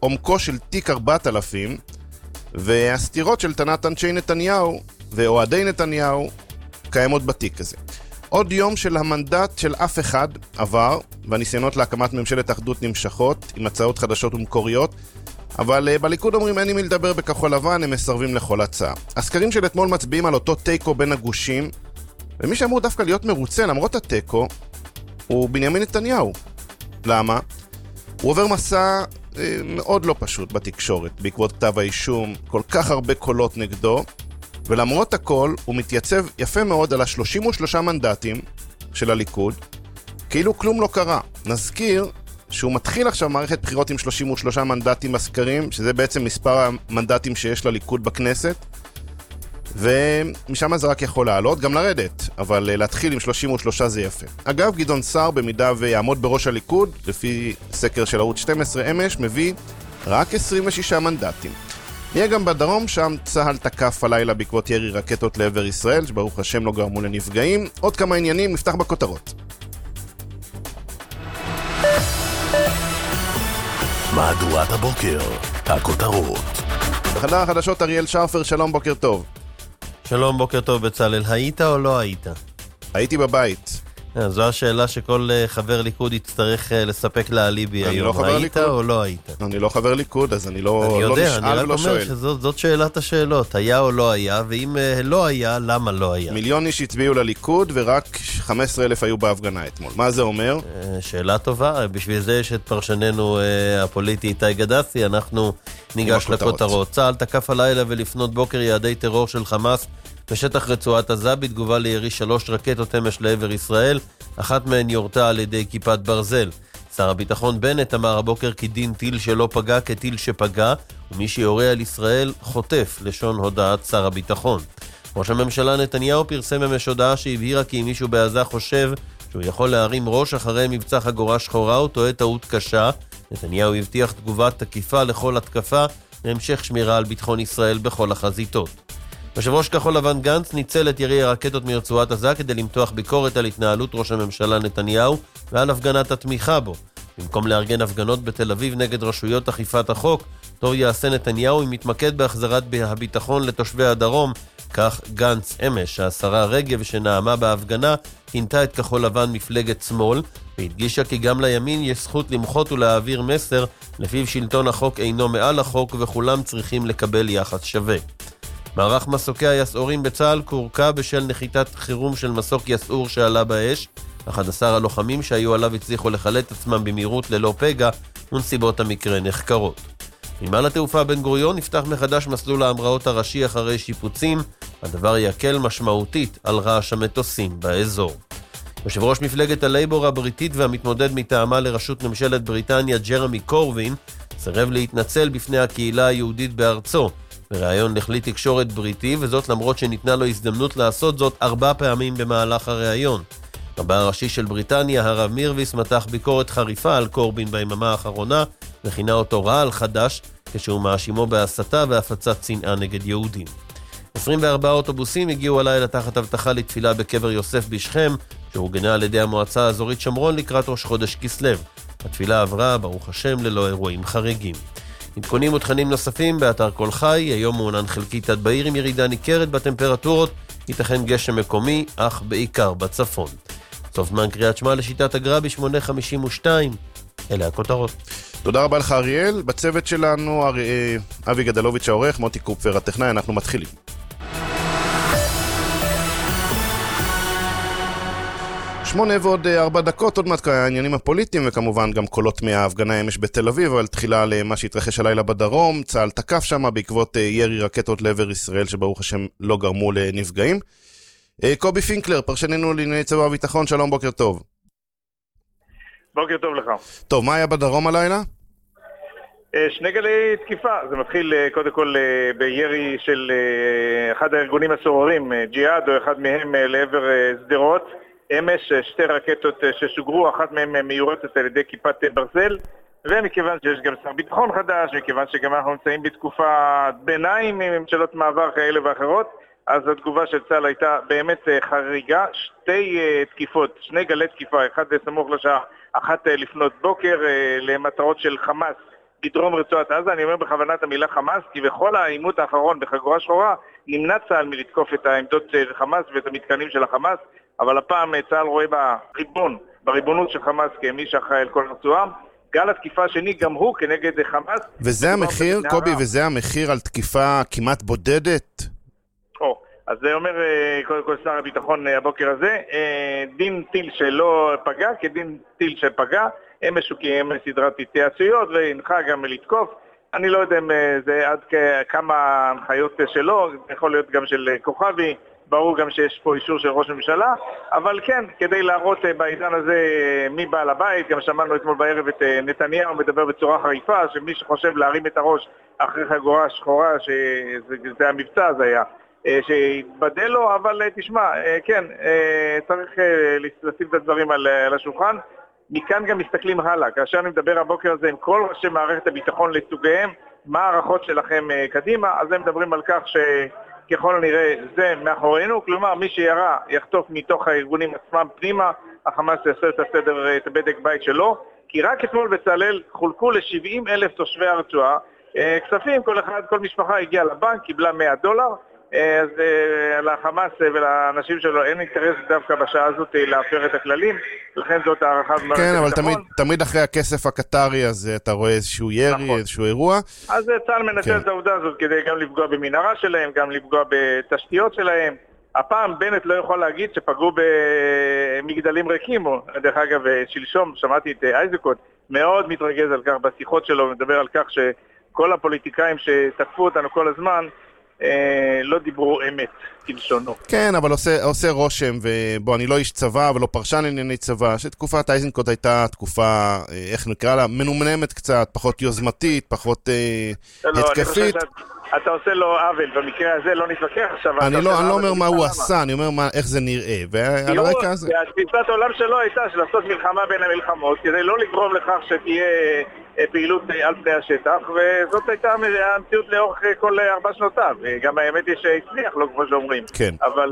עומקו של תיק 4000, והסתירות של טענת אנשי נתניהו ואוהדי נתניהו קיימות בתיק הזה. עוד יום של המנדט של אף אחד עבר, והניסיונות להקמת ממשלת אחדות נמשכות, עם הצעות חדשות ומקוריות, אבל בליכוד אומרים אין עם מי לדבר בכחול לבן, הם מסרבים לכל הצעה. הסקרים של אתמול מצביעים על אותו טיקו בין הגושים, ומי שאמור דווקא להיות מרוצה למרות הטיקו, הוא בנימין נתניהו. למה? הוא עובר מסע מאוד לא פשוט בתקשורת, בעקבות כתב האישום, כל כך הרבה קולות נגדו, ולמרות הכל הוא מתייצב יפה מאוד על ה-33 מנדטים של הליכוד, כאילו כלום לא קרה. נזכיר שהוא מתחיל עכשיו מערכת בחירות עם 33 מנדטים בסקרים, שזה בעצם מספר המנדטים שיש לליכוד בכנסת, ומשם זה רק יכול לעלות, גם לרדת, אבל להתחיל עם 33 זה יפה. אגב, גדעון סער, במידה ויעמוד בראש הליכוד, לפי סקר של ערוץ 12 אמש, מביא רק 26 מנדטים. נהיה גם בדרום, שם צהל תקף הלילה בעקבות ירי רקטות לעבר ישראל, שברוך השם לא גרמו לנפגעים. עוד כמה עניינים, נפתח בכותרות. מהדורת הבוקר, הכותרות. בחדר החדשות אריאל שרפר, שלום, בוקר טוב. שלום, בוקר טוב בצלאל. היית או לא היית? הייתי בבית. זו השאלה שכל חבר ליכוד יצטרך לספק לאליבי היום. היית או לא היית? אני לא חבר ליכוד, אז אני לא נשאל ולא שואל. אני רק אומר שזאת שאלת השאלות, היה או לא היה, ואם לא היה, למה לא היה? מיליון איש הצביעו לליכוד, ורק 15,000 היו בהפגנה אתמול. מה זה אומר? שאלה טובה, בשביל זה יש את פרשננו הפוליטי איתי גדסי, אנחנו ניגש לכותרות. צה"ל תקף הלילה ולפנות בוקר יעדי טרור של חמאס בשטח רצועת עזה בתגובה לירי 3 רקטות אמש לעבר ישראל, אחת מהן יורתה על ידי כיפת ברזל. שר הביטחון בנט אמר הבוקר כי דין טיל שלא פגע כטיל שפגע, ומי שיורה על ישראל חוטף, לשון הודעת שר הביטחון. ראש הממשלה נתניהו פרסם אמש הודעה שהבהירה כי אם מישהו בעזה חושב שהוא יכול להרים ראש אחרי מבצע חגורה שחורה, הוא טועה טעות קשה. נתניהו הבטיח תגובת תקיפה לכל התקפה, להמשך שמירה על ביטחון ישראל בכל החזיתות. יושב ראש כחול לבן גנץ ניצל את ירי הרקטות מרצועת עזה כדי למתוח ביקורת על התנהלות ראש הממשלה נתניהו ועל הפגנת התמיכה בו. במקום לארגן הפגנות בתל אביב נגד רשויות אכיפת החוק, טוב יעשה נתניהו אם מתמקד בהחזרת הביטחון לתושבי הדרום. כך גנץ אמש, השרה רגב שנעמה בהפגנה, כינתה את כחול לבן מפלגת שמאל, והדגישה כי גם לימין יש זכות למחות ולהעביר מסר לפיו שלטון החוק אינו מעל החוק וכולם צריכים לקבל יחס שווה. מערך מסוקי היסעורים בצה"ל קורקע בשל נחיתת חירום של מסוק יסעור שעלה באש. 11 הלוחמים שהיו עליו הצליחו לחלט עצמם במהירות ללא פגע, ונסיבות המקרה נחקרות. נמל התעופה בן גוריון נפתח מחדש מסלול ההמראות הראשי אחרי שיפוצים. הדבר יקל משמעותית על רעש המטוסים באזור. יושב ראש מפלגת הלייבור הבריטית והמתמודד מטעמה לראשות ממשלת בריטניה ג'רמי קורבין סירב להתנצל בפני הקהילה היהודית בארצו בראיון לכלי תקשורת בריטי, וזאת למרות שניתנה לו הזדמנות לעשות זאת 4 פעמים במהלך הראיון. רבה הראשי של בריטניה, הרב מירוויס, מתח ביקורת חריפה על קורבין ביממה האחרונה, וכינה אותו רעל חדש, כשהוא מאשימו בהסתה והפצת שנאה נגד יהודים. 24 אוטובוסים הגיעו הלילה תחת הבטחה לתפילה בקבר יוסף בשכם, שהורגנה על ידי המועצה האזורית שומרון לקראת ראש חודש כסלו. התפילה עברה, ברוך השם, ללא אירועים חריגים. עדכונים ותכנים נוספים באתר כל חי. היום מעונן חלקית עד בעיר עם ירידה ניכרת בטמפרטורות, ייתכן גשם מקומי, אך בעיקר בצפון. סוף זמן קריאת שמע לשיטת הגר"א ב-8:52. אלה הכותרות. תודה רבה לך אריאל. בצוות שלנו אבי גדלוביץ' העורך, מוטי קופר הטכנאי. אנחנו מתחילים. שמונה ועוד 4 דקות, עוד מעט העניינים הפוליטיים, וכמובן גם קולות מההפגנה אמש בתל אביב, אבל תחילה למה שהתרחש הלילה בדרום. צה"ל תקף שם בעקבות ירי רקטות לעבר ישראל, שברוך השם לא גרמו לנפגעים. קובי פינקלר, פרשננו לענייני צבא הביטחון, שלום, בוקר טוב. בוקר טוב לך. טוב, מה היה בדרום הלילה? 2 גלי תקיפה. זה מתחיל קודם כל בירי של אחד הארגונים הסוררים, ג'יהאד, או אחד מהם לעבר סדרות. אמש 2 רקטות ששוגרו, אחת מהן מיורטת על ידי כיפת ברזל, ומכיוון שיש גם שר ביטחון חדש, מכיוון שגם אנחנו נמצאים בתקופת ביניים עם ממשלות מעבר כאלה ואחרות, אז התגובה של צה"ל הייתה באמת חריגה. 2 תקיפות, 2 גלי תקיפה, אחד סמוך לשעה, אחת לפנות בוקר, למטרות של חמאס בדרום רצועת עזה. אני אומר בכוונת המילה חמאס, כי בכל העימות האחרון בחגורה שחורה נמנע צה"ל מלתקוף את העמדות של חמאס ואת המתקנים של החמאס, אבל הפעם צה"ל רואה בריבונות של חמאס כמי שאחראי על כל הרצועה. גל התקיפה השני גם הוא כנגד חמאס. וזה המחיר, קובי, וזה המחיר על תקיפה כמעט בודדת? אז זה אומר קודם כל שר הביטחון הבוקר הזה, דין טיל שלא פגע כדין טיל שפגע. אמש הוא קיים סדרת התייעצויות והנחה גם לתקוף. אני לא יודע אם זה עד כמה הנחיות שלו, יכול להיות גם של כוכבי, ברור גם שיש פה אישור של ראש הממשלה, אבל כן, כדי להראות בעידן הזה מי בעל הבית, גם שמענו אתמול בערב את נתניהו מדבר בצורה חריפה, שמי שחושב להרים את הראש אחרי חגורה שחורה, שזה המבצע הזה היה, שיתבדל לו, אבל תשמע, כן, צריך לשים את הדברים על השולחן. מכאן גם מסתכלים הלאה, כאשר אני מדבר הבוקר הזה עם כל ראשי מערכת הביטחון לסוגיהם, מה הערכות שלכם קדימה, אז הם מדברים על כך שככל הנראה זה מאחורינו, כלומר מי שירה יחטוף מתוך הארגונים עצמם פנימה, החמאס יעשה את הסדר, את הבדק בית שלו, כי רק אתמול בצלאל חולקו ל-70,000 תושבי הרצועה, כספים, כל משפחה הגיעה לבנק, קיבלה $100, אז לחמאס ולאנשים שלו אין אינטרס דווקא בשעה הזאת להפר את הכללים, לכן זאת הערכה במערכת כן, אבל הביטחון. תמיד אחרי הכסף הקטרי הזה אתה רואה איזשהו ירי, נכון. איזשהו אירוע. אז צה"ל מנצל את העובדה הזאת כדי גם לפגוע במנהרה שלהם, גם לפגוע בתשתיות שלהם. הפעם בנט לא יכול להגיד שפגעו במגדלים ריקים, דרך אגב שלשום שמעתי את איזקוט מאוד מתרגז על כך בשיחות שלו, מדבר על כך שכל הפוליטיקאים שתקפו אותנו כל הזמן לא דיברו אמת, כלשונו. כן, אבל עושה רושם, ובוא, אני לא איש צבא ולא פרשן ענייני צבא, שתקופת איזנקוט הייתה תקופה, איך נקרא לה, מנומנמת קצת, פחות יוזמתית, פחות התקפית. אתה עושה לו עוול, במקרה הזה לא נתווכח עכשיו. אני לא אומר מה הוא עשה, אני אומר איך זה נראה, ועל הרקע הזה. התפיסת העולם שלו הייתה של לעשות מלחמה בין המלחמות, כדי לא לגרום לכך שתהיה פעילות על פני השטח, וזאת הייתה המציאות לאורך כל 4 שנותיו. גם האמת היא שהצליח, לא כמו שאומרים. כן. אבל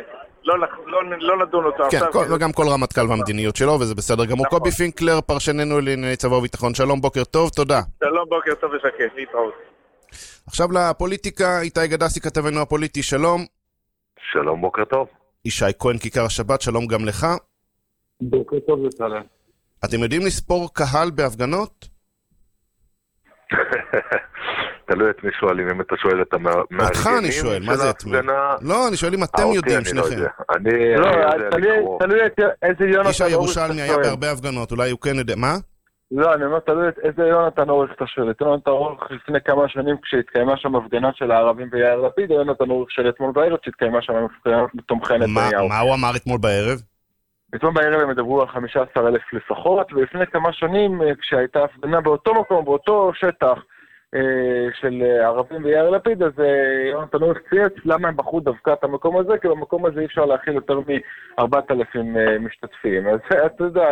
לא נדון אותו עכשיו. כן, וגם כל רמטכ"ל והמדיניות שלו, וזה בסדר גמור. קובי פינקלר, פרשננו לענייני צבא וביטחון. שלום, בוקר טוב, תודה. שלום, בוקר טוב ושקט, להתראות. עכשיו לפוליטיקה, איתי גדסי כתבנו הפוליטי, שלום. שלום, בוקר טוב. ישי כהן כיכר השבת, שלום גם לך. בוקר טוב לצלם. אתם יודעים לספור קהל בהפגנות? תלוי את מי שואלים, אם אתה שואל את המארגנים. אותך אני שואל, מה זה את מי? לא, אני שואל אם אתם יודעים שניכם. תלוי איזה יונתן... איש הירושלמי היה בהרבה הפגנות, אולי הוא כן יודע, מה? לא, אני אומר, תלוי איזה יונתן אורך אתה שואל. את יונתן אורך לפני כמה שנים כשהתקיימה שם הפגנה של הערבים ויאיר לפיד, או יונתן אורך של אתמול בערב שהתקיימה שם הפגנות בתומכי נתניהו. מה הוא אמר אתמול בערב? אתמול בערב הם מדברו על 15,000 לפחות, ולפני כמה שנים כשהייתה הפגנה באותו מקום, באותו שטח של ערבים ויאיר לפיד, אז יונתן אורך צייץ למה הם בחרו דווקא את המקום הזה, כי במקום הזה אי אפשר להכיל יותר מ-4,000 משתתפים. אז אתה יודע,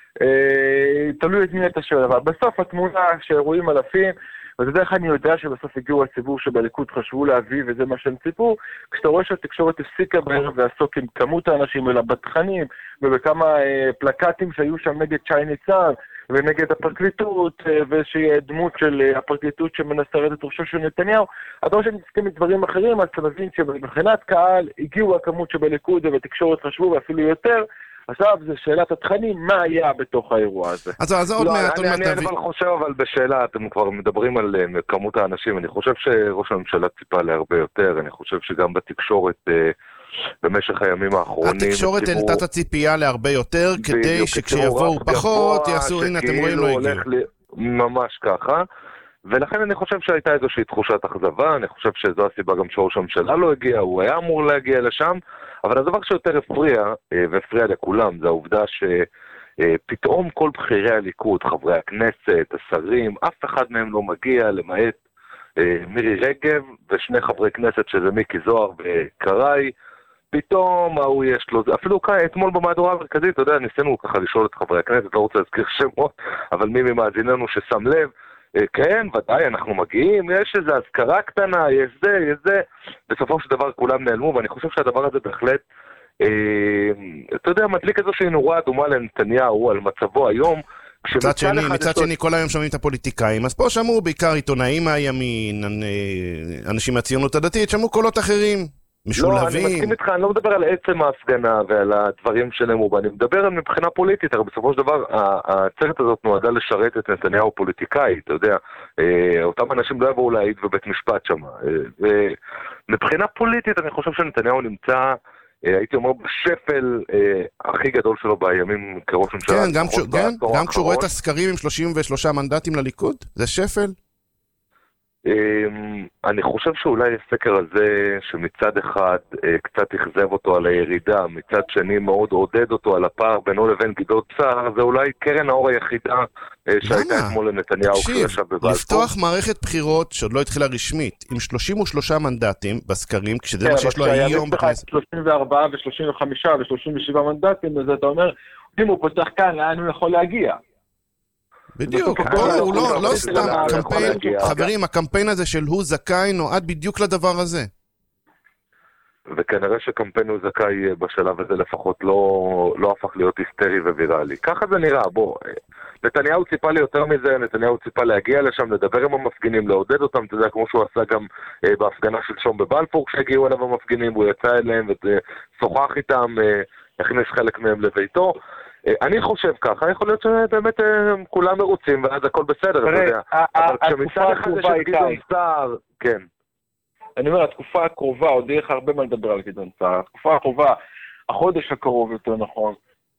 תלוי את מי אתה שואל, אבל בסוף התמונה שאירועים אלפים, וזה דרך אני יודע שבסוף הגיעו הציבור שבליכוד חשבו להביא, וזה מה שהם ציפו, כשאתה רואה שהתקשורת הפסיקה בערב לעסוק עם כמות האנשים, אלא בתכנים, ובכמה פלקטים שהיו שם נגד שי ניצן, ונגד הפרקליטות, ושיהיה דמות של הפרקליטות שמנסרת את ראשו של נתניהו, אתה רואה שהם מתעסקים מדברים אחרים, אז אתה מבין שבבחינת קהל הגיעו הכמות שבליכוד ובתקשורת חשבו, ואפילו יותר. עכשיו זה שאלת התכנים, מה היה בתוך האירוע הזה? אז עוד מעט אני אבל חושב, אבל בשאלה, אתם כבר מדברים על כמות האנשים, אני חושב שראש הממשלה ציפה להרבה יותר, אני חושב שגם בתקשורת במשך הימים האחרונים... התקשורת העלתה את הציפייה להרבה יותר, כדי שכשיבואו פחות, יעשו, הנה אתם רואים לא הגיעו. ממש ככה. ולכן אני חושב שהייתה איזושהי תחושת אכזבה, אני חושב שזו הסיבה גם שראש הממשלה לא הגיע, הוא היה אמור להגיע לשם, אבל הדבר שיותר הפריע, והפריע לכולם, זה העובדה שפתאום כל בכירי הליכוד, חברי הכנסת, השרים, אף אחד מהם לא מגיע, למעט מירי רגב ושני חברי כנסת שזה מיקי זוהר וקראי, פתאום הוא יש לו, אפילו אתמול במהדורה המרכזית, אתה יודע, ניסינו ככה לשאול את חברי הכנסת, לא רוצה להזכיר שמות, אבל מי ממאזיננו ששם לב, כן, ודאי, אנחנו מגיעים, יש איזו הזכרה קטנה, יש זה, בסופו של דבר כולם נעלמו, ואני חושב שהדבר הזה בהחלט, אתה יודע, מדליק איזושהי נורה אדומה לנתניהו על מצבו היום, מצד שני, כל היום שומעים את הפוליטיקאים, אז פה שמעו בעיקר עיתונאים מהימין, אנשים מהציונות הדתית, שמעו קולות אחרים, משולבים. לא, אני מסכים איתך, אני לא מדבר על עצם ההפגנה ועל הדברים שנאמרו, אני מדבר על מבחינה פוליטית, הרי בסופו של דבר, העצרת הזאת נועדה לשרת את נתניהו פוליטיקאי, אתה יודע, אותם אנשים לא יבואו להעיד בבית משפט שם, ומבחינה פוליטית אני חושב שנתניהו נמצא, הייתי אומר, בשפל הכי גדול שלו בימים כראש ממשלה. כן, גם כשהוא רואה את הסקרים עם 33 מנדטים לליכוד, זה שפל? אני חושב שאולי הסקר הזה שמצד אחד קצת אכזב אותו על הירידה, מצד שני מאוד עודד אותו על הפער בינו לבין גדעון סער, זה אולי קרן האור היחידה שהייתה אתמול לנתניהו כשישב בבלפור. לפתוח מערכת בחירות שעוד לא התחילה רשמית עם 33 מנדטים בסקרים, כשזה מה שיש לו היום בכנסת. 34 ו-35 ו-37 מנדטים, אז אתה אומר, אם הוא פותח כאן, לאן הוא יכול להגיע? בדיוק, הוא לא סתם קמפיין, חברים, הקמפיין הזה של הוא זכאי נועד בדיוק לדבר הזה. וכנראה שקמפיין הוא זכאי בשלב הזה לפחות לא הפך להיות היסטרי וויראלי. ככה זה נראה, בוא, נתניהו ציפה לי יותר מזה, נתניהו ציפה להגיע לשם, לדבר עם המפגינים, לעודד אותם, אתה יודע, כמו שהוא עשה גם בהפגנה של שום בבלפור, כשהגיעו אליו המפגינים, הוא יצא אליהם ושוחח איתם, הכניס חלק מהם לביתו. אני חושב ככה, יכול להיות שבאמת כולם מרוצים ואז הכל בסדר, אתה יודע. אבל כשמצד אחד יש את גדעון סער, כן. אני אומר, התקופה הקרובה, עוד יהיה לך הרבה מה לדבר על גדעון סער, התקופה הקרובה, החודש הקרוב יותר נכון,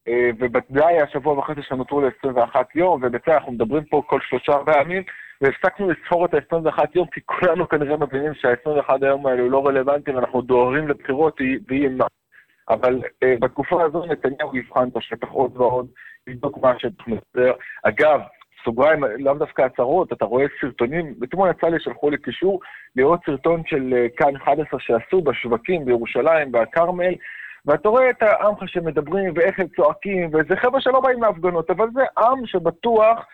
ובוודאי השבוע וחצי שנותרו ל-21 יום, ובצד אנחנו מדברים פה כל 3-4 ימים, והפסקנו לספור את ה-21 יום, כי כולנו כנראה מבינים שה-21 היום האלו לא רלוונטיים, אנחנו דוהרים לבחירות, והיא אבל בתקופה הזו נתניהו יבחן את השטח עוד ועוד, לבדוק מה השטח מסדר. אגב, סוגריים, לאו דווקא הצהרות, אתה רואה סרטונים, אתמול יצא לי שלחו לי קישור, לראות סרטון של כאן 11 שעשו בשווקים בירושלים, בכרמל, ואתה רואה את העם שמדברים ואיך הם צועקים, וזה חבר'ה שלא באים להפגנות, אבל זה עם שבטוח,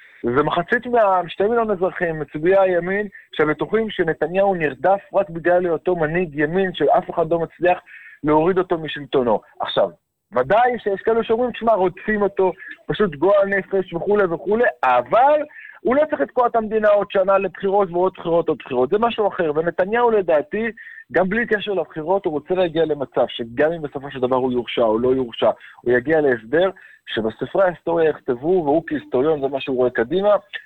ומחצית מה-2 מיליון אזרחים, מצביעי הימין, שבטוחים שנתניהו נרדף רק בגלל אותו מנהיג ימין, שאף אחד לא מצליח להוריד אותו משלטונו. עכשיו, ודאי שיש כאלו שאומרים, תשמע, רוצים אותו, פשוט גועל נפש וכו' וכו', אבל הוא לא צריך לתקוע את המדינה עוד שנה לבחירות ועוד בחירות עוד בחירות, זה משהו אחר, ונתניהו לדעתי, גם בלי קשר לבחירות, הוא רוצה להגיע למצב שגם אם בסופו של דבר הוא יורשע או לא יורשע, הוא יגיע להסדר שבספרי ההיסטוריה יכתבו, והוא כהיסטוריון זה מה שהוא רואה קדימה,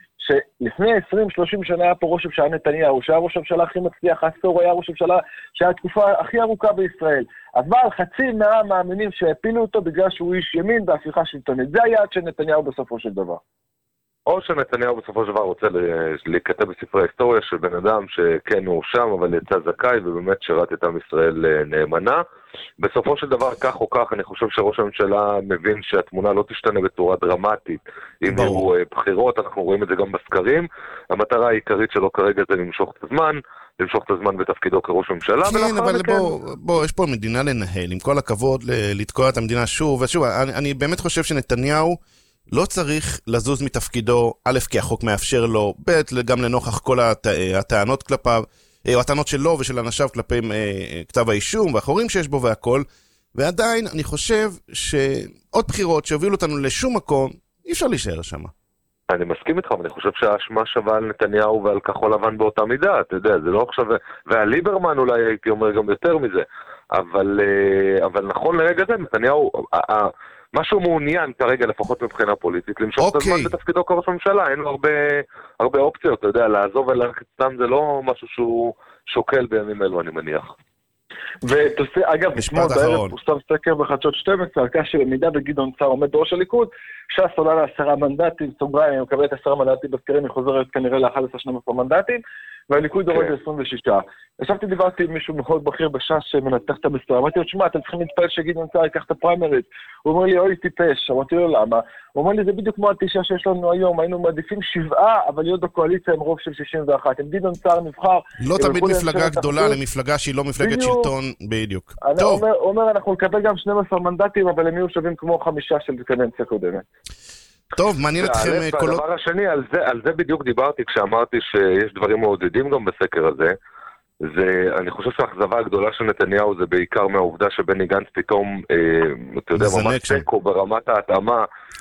שלפני 20-30 שנה היה פה ראש ממשלה נתניהו, שהיה ראש הממשלה הכי מצליח, העשור היה ראש ממשלה שהיה התקופה הכי ארוכה בישראל. אבל חצי מהעם מאמינים שהפילו אותו בגלל שהוא איש ימין בהפיכה שלטונית. זה היעד של נתניהו בסופו של דבר. או שנתניהו בסופו של דבר רוצה להיכתב בספרי ההיסטוריה של בן אדם שכן הוא שם, אבל יצא זכאי ובאמת שירת את עם ישראל נאמנה. בסופו של דבר, כך או כך, אני חושב שראש הממשלה מבין שהתמונה לא תשתנה בצורה דרמטית. אם יהיו בחירות, אנחנו רואים את זה גם בסקרים. המטרה העיקרית שלו כרגע זה למשוך את הזמן בתפקידו כראש הממשלה. כן, אבל בוא, יש פה מדינה לנהל, עם כל הכבוד לתקוע את המדינה שוב. ושוב, אני באמת חושב שנתניהו לא צריך לזוז מתפקידו, א', כי החוק מאפשר לו, ב', גם לנוכח כל הטענות כלפיו, או הטענות שלו ושל אנשיו כלפי כתב האישום והחורים שיש בו והכל, ועדיין אני חושב שעוד בחירות שהובילו אותנו לשום מקום, אי אפשר להישאר שם. אני מסכים איתך, אבל אני חושב שהאשמה שווה על נתניהו ועל כחול לבן באותה מידה, אתה יודע, זה לא עכשיו, ועל ליברמן אולי הייתי אומר גם יותר מזה, אבל נכון לרגע זה, נתניהו, משהו מעוניין כרגע, לפחות מבחינה פוליטית, למשוך את הזמן בתפקידו כראש הממשלה, אין לו הרבה אופציות, אתה יודע, לעזוב וללכת סתם זה לא משהו שהוא שוקל בימים אלו, אני מניח. אגב, אתמול בערב פורסם סקר בחדשות 12, על כך שלמידה בגדעון סער עומד בראש הליכוד, ש"ס עולה ל10 מנדטים, סוגריים, מקבלת 10 מנדטים בסקרים, היא חוזרת כנראה ל11-12 מנדטים, והליכוד יורד ל-26. ישבתי, דיברתי עם מישהו מאוד בכיר בש"ס שמנתח את המספר, אמרתי לו, תשמע, אתם צריכים להתפעל שגדעון סער ייקח את הפריימריז. הוא אומר לי, אוי, טיפש. אמרתי לו, למה? הוא אומר לי, זה בדיוק כמו התשעה שיש לנו היום, היינו מעדיפים 7, אבל להיות בקואליציה עם רוב של 61. אם גדעון סער נבחר... לא תמיד מפלגה גדולה למפלגה שהיא לא מפלגת שלטון, בדיוק. הוא אומר, אנחנו נקבל גם 12 מנדטים, אבל הם יהיו שווים כמו 5 של קדנציה קודמת. טוב, מעניין אתכם קולות... הדבר השני, על זה בדיוק דיברתי כשאמרתי שיש דברים מעודדים גם בסקר הזה, אני חושב שהאכזבה הגדולה של נתניהו זה בעיקר מהעובדה שבני גנץ פתאום, אתה יודע, ממש טקו ברמת ההתאמה,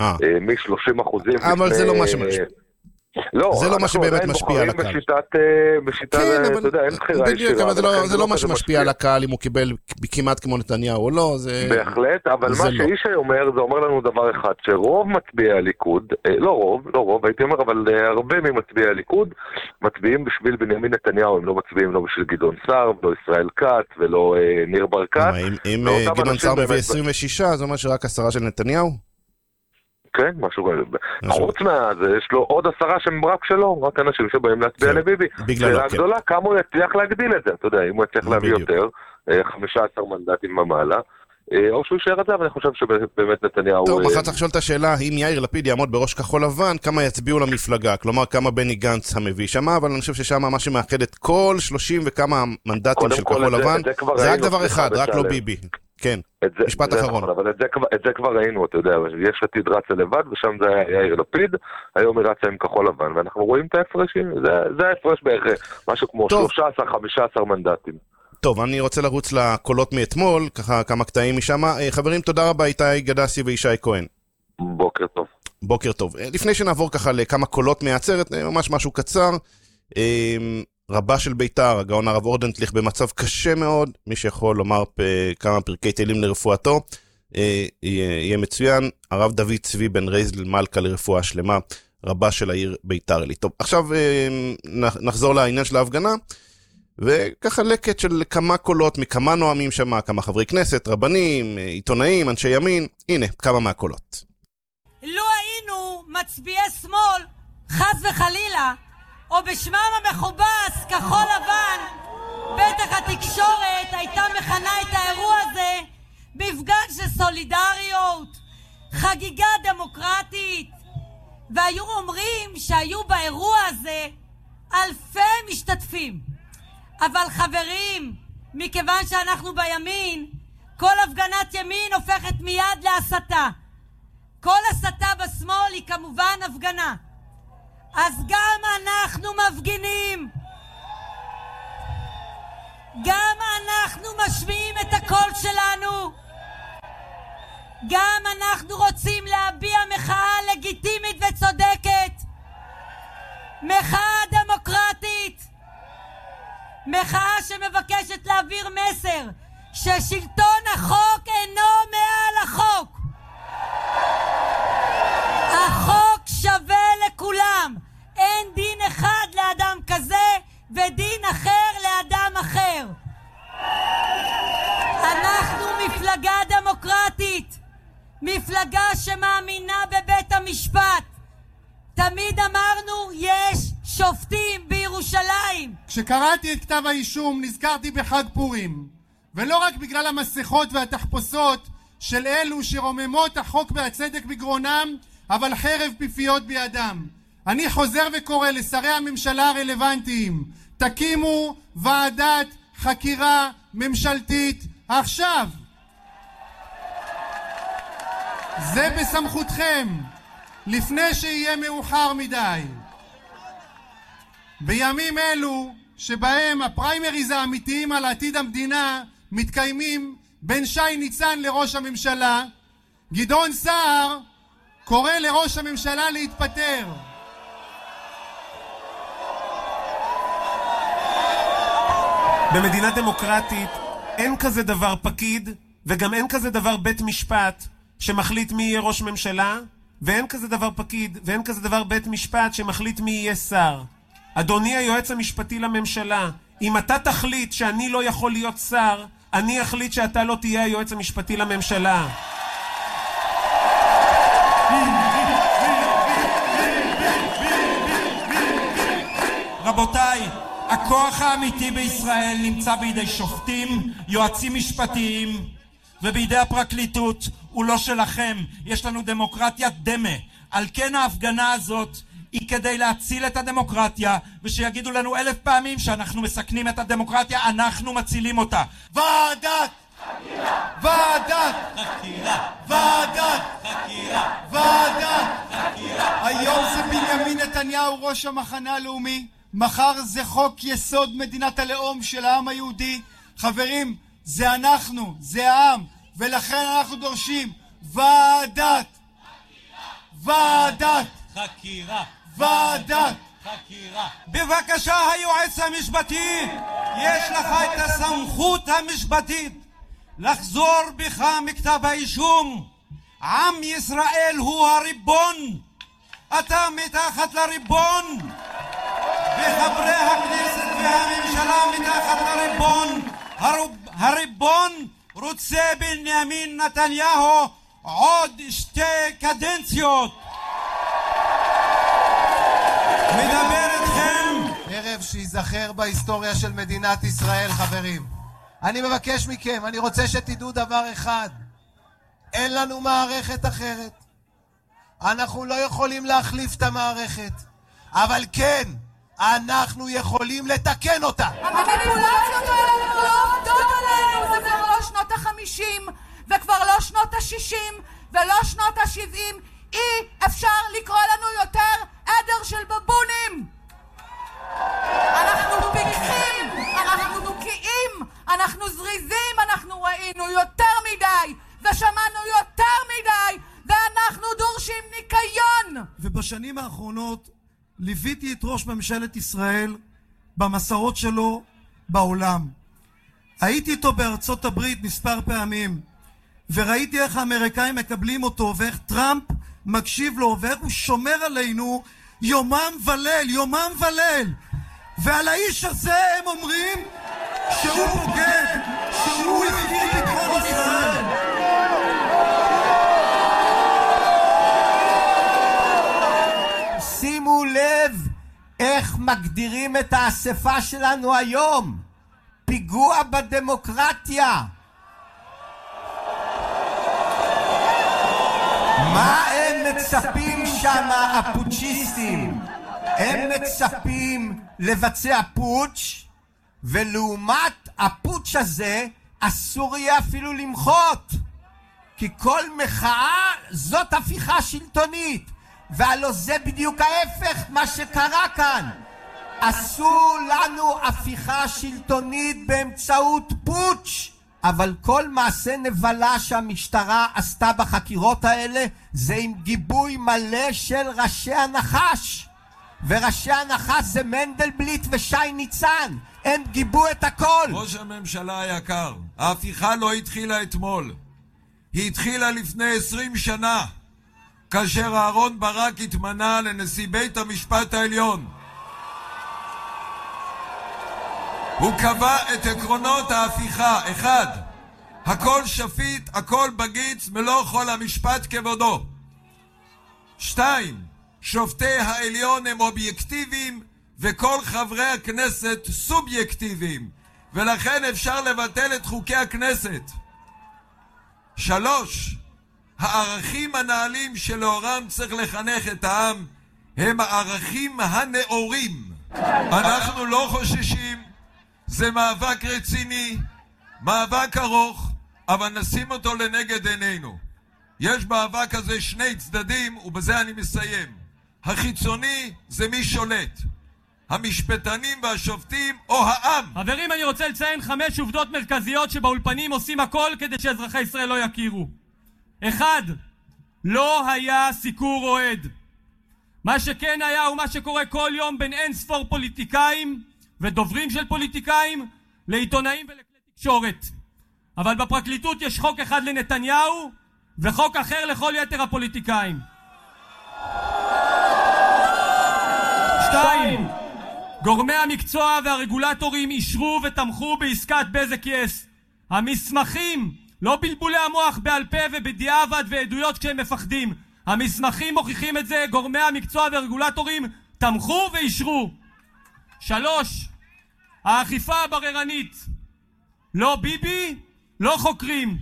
מ-30%. אבל זה לא מה שמשפיע. לא, זה לא מה שבאמת משפיע על הקהל. בשיטת, אתה יודע, אין בחירה בדיוק, אבל זה לא מה שמשפיע על הקהל אם הוא קיבל כמעט כמו נתניהו או לא. בהחלט, אבל מה שאישי אומר, זה אומר לנו דבר אחד, שרוב מצביעי הליכוד, לא רוב, הייתי אומר, אבל הרבה ממצביעי הליכוד, מצביעים בשביל בנימין נתניהו, הם לא מצביעים לא בשביל גדעון סער, לא ישראל כץ ולא ניר ברקת. אם גדעון סער מביא 26, זה אומר שרק 10 של נתניהו? כן, משהו כזה. חוץ מהזה, יש לו עוד 10 שהם רק שלו, רק אנשים שבאים להצביע לביבי. שאלה גדולה, כמה הוא יצליח להגדיל את זה, אתה יודע, אם הוא יצליח להביא יותר, 15 מנדטים במעלה, או שהוא יישאר את זה, אבל אני חושב שבאמת נתניהו... טוב, מחר צריך לשאול את השאלה, אם יאיר לפיד יעמוד בראש כחול לבן, כמה יצביעו למפלגה, כלומר כמה בני גנץ המביא שמה, אבל אני חושב ששם מה שמאחד את כל 30 וכמה מנדטים של כחול לבן, זה רק דבר אחד, רק לא ביבי. כן, משפט אחרון. נכון, אבל את זה כבר ראינו, אתה יודע, יש עתיד רצה לבד, ושם זה היה יאיר לפיד, היום היא רצה עם כחול לבן, ואנחנו רואים את ההפרשים, זה ההפרש בערך, משהו כמו 13-15 מנדטים. טוב, אני רוצה לרוץ לקולות מאתמול, ככה כמה קטעים משם. חברים, תודה רבה, איתי גדסי וישי כהן. בוקר טוב. בוקר טוב. לפני שנעבור ככה לכמה קולות מהעצרת, ממש משהו קצר, רבה של ביתר, הגאון הרב אורדנטליך, במצב קשה מאוד, מי שיכול לומר כמה פרקי תהילים לרפואתו, יהיה מצוין. הרב דוד צבי בן רייזל מלכה לרפואה שלמה, רבה של העיר ביתר עילית. טוב, עכשיו נחזור לעניין של ההפגנה, וככה לקט של כמה קולות מכמה נואמים שמה, כמה חברי כנסת, רבנים, עיתונאים, אנשי ימין. הנה, כמה מהקולות. לא היינו מצביעי שמאל, חס וחלילה, או בשמם המכובס, כחול לבן, בטח התקשורת הייתה מכנה את האירוע הזה מפגן של סולידריות, חגיגה דמוקרטית, והיו אומרים שהיו באירוע הזה אלפי משתתפים. אבל חברים, מכיוון שאנחנו בימין, כל הפגנת ימין הופכת מיד להסתה. כל הסתה בשמאל היא כמובן הפגנה. אז גם אנחנו מפגינים, גם אנחנו משמיעים את הקול שלנו, גם אנחנו רוצים להביע מחאה לגיטימית וצודקת, מחאה דמוקרטית, מחאה שמבקשת להעביר מסר ששלטון החוק אינו מעל החוק. החוק שווה לכולם, אין דין אחד לאדם כזה ודין אחר לאדם אחר. אנחנו מפלגה דמוקרטית, מפלגה שמאמינה בבית המשפט. תמיד אמרנו יש שופטים בירושלים. כשקראתי את כתב האישום נזכרתי בחג פורים, ולא רק בגלל המסכות והתחפושות של אלו שרוממות החוק והצדק בגרונם אבל חרב פיפיות בידם. אני חוזר וקורא לשרי הממשלה הרלוונטיים, תקימו ועדת חקירה ממשלתית עכשיו. זה בסמכותכם, לפני שיהיה מאוחר מדי. בימים אלו שבהם הפריימריז האמיתיים על עתיד המדינה מתקיימים בין שי ניצן לראש הממשלה, גדעון סער קורא לראש הממשלה להתפטר. במדינה דמוקרטית אין כזה דבר פקיד, וגם אין כזה דבר בית משפט שמחליט מי יהיה ראש ממשלה, ואין כזה דבר פקיד, ואין כזה דבר בית משפט שמחליט מי יהיה שר. אדוני היועץ המשפטי לממשלה, אם אתה תחליט שאני לא יכול להיות שר, אני אחליט שאתה לא תהיה היועץ המשפטי לממשלה. רבותיי, הכוח האמיתי בישראל נמצא בידי שופטים, יועצים משפטיים ובידי הפרקליטות. הוא לא שלכם. יש לנו דמוקרטיה דמה. על כן ההפגנה הזאת היא כדי להציל את הדמוקרטיה, ושיגידו לנו 1000 פעמים שאנחנו מסכנים את הדמוקרטיה, אנחנו מצילים אותה. ועדת חקירה! ועדת חקירה! ועדת חקירה! ועדת חקירה! היום זה בנימין נתניהו ראש המחנה הלאומי, מחר זה חוק יסוד מדינת הלאום של העם היהודי. חברים, זה אנחנו, זה העם, ולכן אנחנו דורשים ועדת חקירה. בבקשה, היועץ המשפטי, יש לך את הסמכות המשפטית לחזור בך מכתב האישום. עם ישראל הוא הריבון, אתה מתחת לריבון, וחברי הכנסת והממשלה מתחת לריבון. הריבון רוצה בנימין נתניהו עוד 2 קדנציות. מדבר אתכם ערב שיזכר בהיסטוריה של מדינת ישראל. חברים, אני מבקש מכם, אני רוצה שתדעו דבר אחד: אין לנו מערכת אחרת. אנחנו לא יכולים להחליף את המערכת, אבל כן, אנחנו יכולים לתקן אותה. המניפולציות האלה כבר לא עובדות עלינו. זה כבר לא שנות ה-50 וכבר לא שנות ה-60 ולא שנות ה-70. אי אפשר לקרוא לנו יותר עדר של בבונים. אנחנו פיקחים, אנחנו נוקיים, אנחנו זריזים, אנחנו ראינו יותר מדי ושמענו יותר מדי, ואנחנו דורשים ניקיון. ובשנים האחרונות ליוויתי את ראש ממשלת ישראל במסעות שלו בעולם. הייתי איתו בארצות הברית מספר פעמים, וראיתי איך האמריקאים מקבלים אותו, ואיך טראמפ מקשיב לו, ואיך הוא שומר עלינו יומם וליל, יומם וליל. ועל האיש הזה הם אומרים שהוא בוגד, שהוא הפקיר ביטחון ישראל. שימו לב איך מגדירים את האספה שלנו היום: פיגוע בדמוקרטיה. מה הם מצפים שם הפוצ'יסטים? הם מצפים לבצע פוטש, ולעומת הפוטש הזה אסור יהיה אפילו למחות, כי כל מחאה זאת הפיכה שלטונית. והלא זה בדיוק ההפך מה שקרה כאן. אסור לנו הפיכה שלטונית באמצעות פוטש, אבל כל מעשה נבלה שהמשטרה עשתה בחקירות האלה זה עם גיבוי מלא של ראשי הנחש, וראשי הנחש זה מנדלבליט ושי ניצן. הם גיבו את הכל. ראש הממשלה היקר, ההפיכה לא התחילה אתמול, היא התחילה לפני 20 שנה, כאשר אהרון ברק התמנה לנשיא בית המשפט העליון. הוא קבע את עקרונות ההפיכה: 1. הכל שפיט, הכל בגיץ, מלוא כל המשפט כבודו. 2. שופטי העליון הם אובייקטיביים וכל חברי הכנסת סובייקטיביים, ולכן אפשר לבטל את חוקי הכנסת. 3. הערכים הנעלים שלאורם צריך לחנך את העם הם הערכים הנאורים. אנחנו לא חוששים, זה מאבק רציני, מאבק ארוך, אבל נשים אותו לנגד עינינו. יש מאבק הזה 2 צדדים, ובזה אני מסיים. החיצוני זה מי שולט, המשפטנים והשופטים או העם. חברים, אני רוצה לציין 5 עובדות מרכזיות שבאולפנים עושים הכל כדי שאזרחי ישראל לא יכירו. 1. לא היה סיקור אוהד. מה שכן היה הוא מה שקורה כל יום בין אין ספור פוליטיקאים ודוברים של פוליטיקאים לעיתונאים ולכלי תקשורת. אבל בפרקליטות יש חוק אחד לנתניהו וחוק אחר לכל יתר הפוליטיקאים. 2. גורמי המקצוע והרגולטורים אישרו ותמכו בעסקת בזק-יס. המסמכים, לא בלבולי המוח בעל פה ובדיעבד ועדויות כשהם מפחדים, המסמכים מוכיחים את זה. גורמי המקצוע והרגולטורים תמכו ואישרו. 3. האכיפה הבררנית. לא ביבי, לא חוקרים.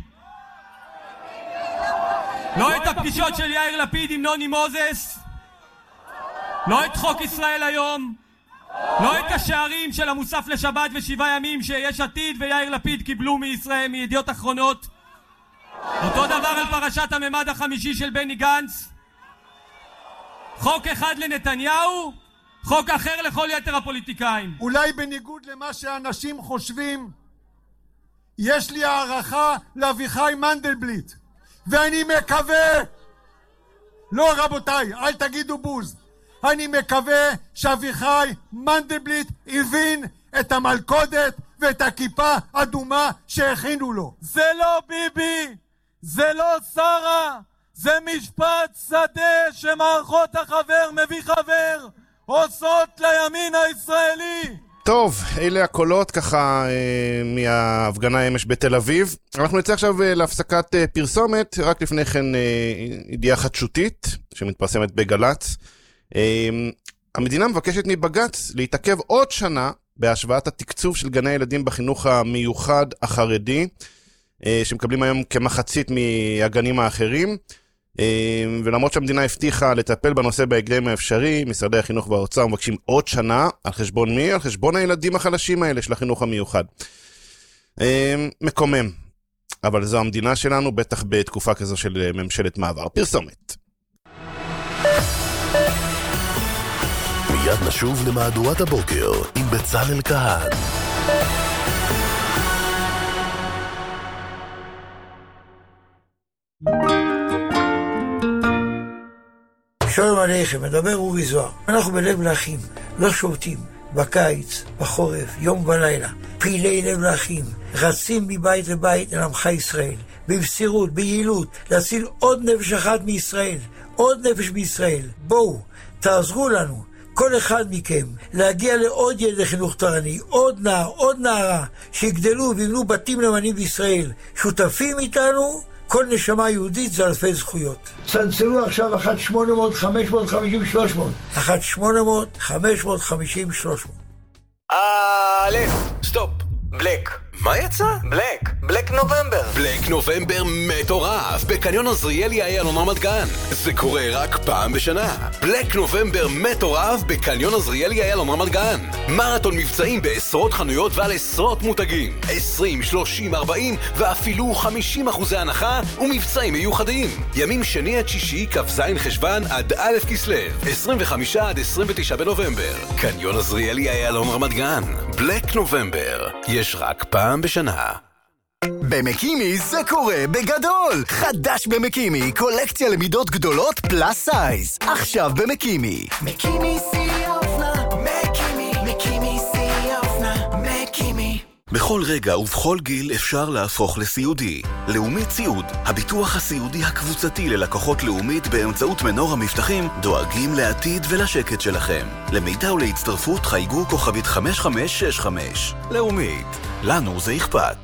לא את הפגישות של יאיר לפיד עם נוני מוזס, לא את חוק ישראל היום, לא את השערים של המוסף לשבת ו7 ימים שיש עתיד ויאיר לפיד קיבלו מישראל, מידיעות אחרונות. אותו דבר על פרשת הממד החמישי של בני גנץ. חוק אחד לנתניהו חוק אחר לכל יתר הפוליטיקאים. אולי בניגוד למה שאנשים חושבים, יש לי הערכה לאביחי מנדלבליט, ואני מקווה, לא רבותיי, אל תגידו בוז, אני מקווה שאביחי מנדלבליט הבין את המלכודת ואת הכיפה אדומה שהכינו לו. זה לא ביבי, זה לא שרה, זה משפט שדה שמערכות החבר מביא חבר עושות לימין הישראלי. טוב, אלה הקולות ככה מההפגנה אמש בתל אביב. אנחנו נצא עכשיו להפסקת פרסומת, רק לפני כן ידיעה חדשותית שמתפרסמת בגלץ. המדינה מבקשת מבגץ להתעכב עוד שנה בהשוואת התקצוב של גני ילדים בחינוך המיוחד החרדי, שמקבלים היום כמחצית מהגנים האחרים, ולמרות שהמדינה הבטיחה לטפל בנושא בהקדם האפשרי, משרדי החינוך והאוצר מבקשים עוד שנה, על חשבון מי? על חשבון הילדים החלשים האלה של החינוך המיוחד. מקומם, אבל זו המדינה שלנו, בטח בתקופה כזו של ממשלת מעבר. פרסומת. מיד נשוב למהדורת הבוקר עם בצלאל כהן. שלום עליכם, מדבר אורי זוהר. אנחנו בלב לאחים, לא שובתים, בקיץ, בחורף, יום ולילה. פעילי לב לאחים, רצים מבית לבית אל עמך ישראל, במסירות, ביעילות, להציל עוד נפש אחת מישראל, עוד נפש בישראל. בואו, תעזרו לנו, כל אחד מכם, להגיע לעוד ילד לחינוך תורני, עוד נער, עוד נערה, שיגדלו ויבנו בתים למענים בישראל. שותפים איתנו, כל נשמה יהודית זה אלפי זכויות. צנצלו עכשיו 1-800-550-300. 1-800-550-300. סטופ. בלק. מה יצא? בלק נובמבר. בלק נובמבר מטורף בקניון עזריאלי איילון רמת גן. זה קורה רק פעם בשנה. בלק נובמבר מטורף בקניון עזריאלי איילון רמת גן. מרתון מבצעים בעשרות חנויות ועל עשרות מותגים. 20, 30, 40 ואפילו 50% הנחה ומבצעים מיוחדים. ימים שני עד שישי, כ"ז חשבן עד א' כסלו. 25 עד 29 בנובמבר. קניון עזריאלי איילון רמת גן. בלק נובמבר. יש רק פעם בשנה. במקימי זה קורה בגדול. חדש במקימי, קולקציה למידות גדולות פלאס סייז. עכשיו במקימי. מקימי שיא האופנה, מקימי שיא האופנה, מקימי. בכל רגע ובכל גיל אפשר להפוך לסיעודי. לאומית סיעוד, הביטוח הסיעודי הקבוצתי ללקוחות לאומית באמצעות מנור המבטחים, דואגים לעתיד ולשקט שלכם. למידע ולהצטרפות חייגו כוכבית 5565. לאומית, לנו זה אכפת.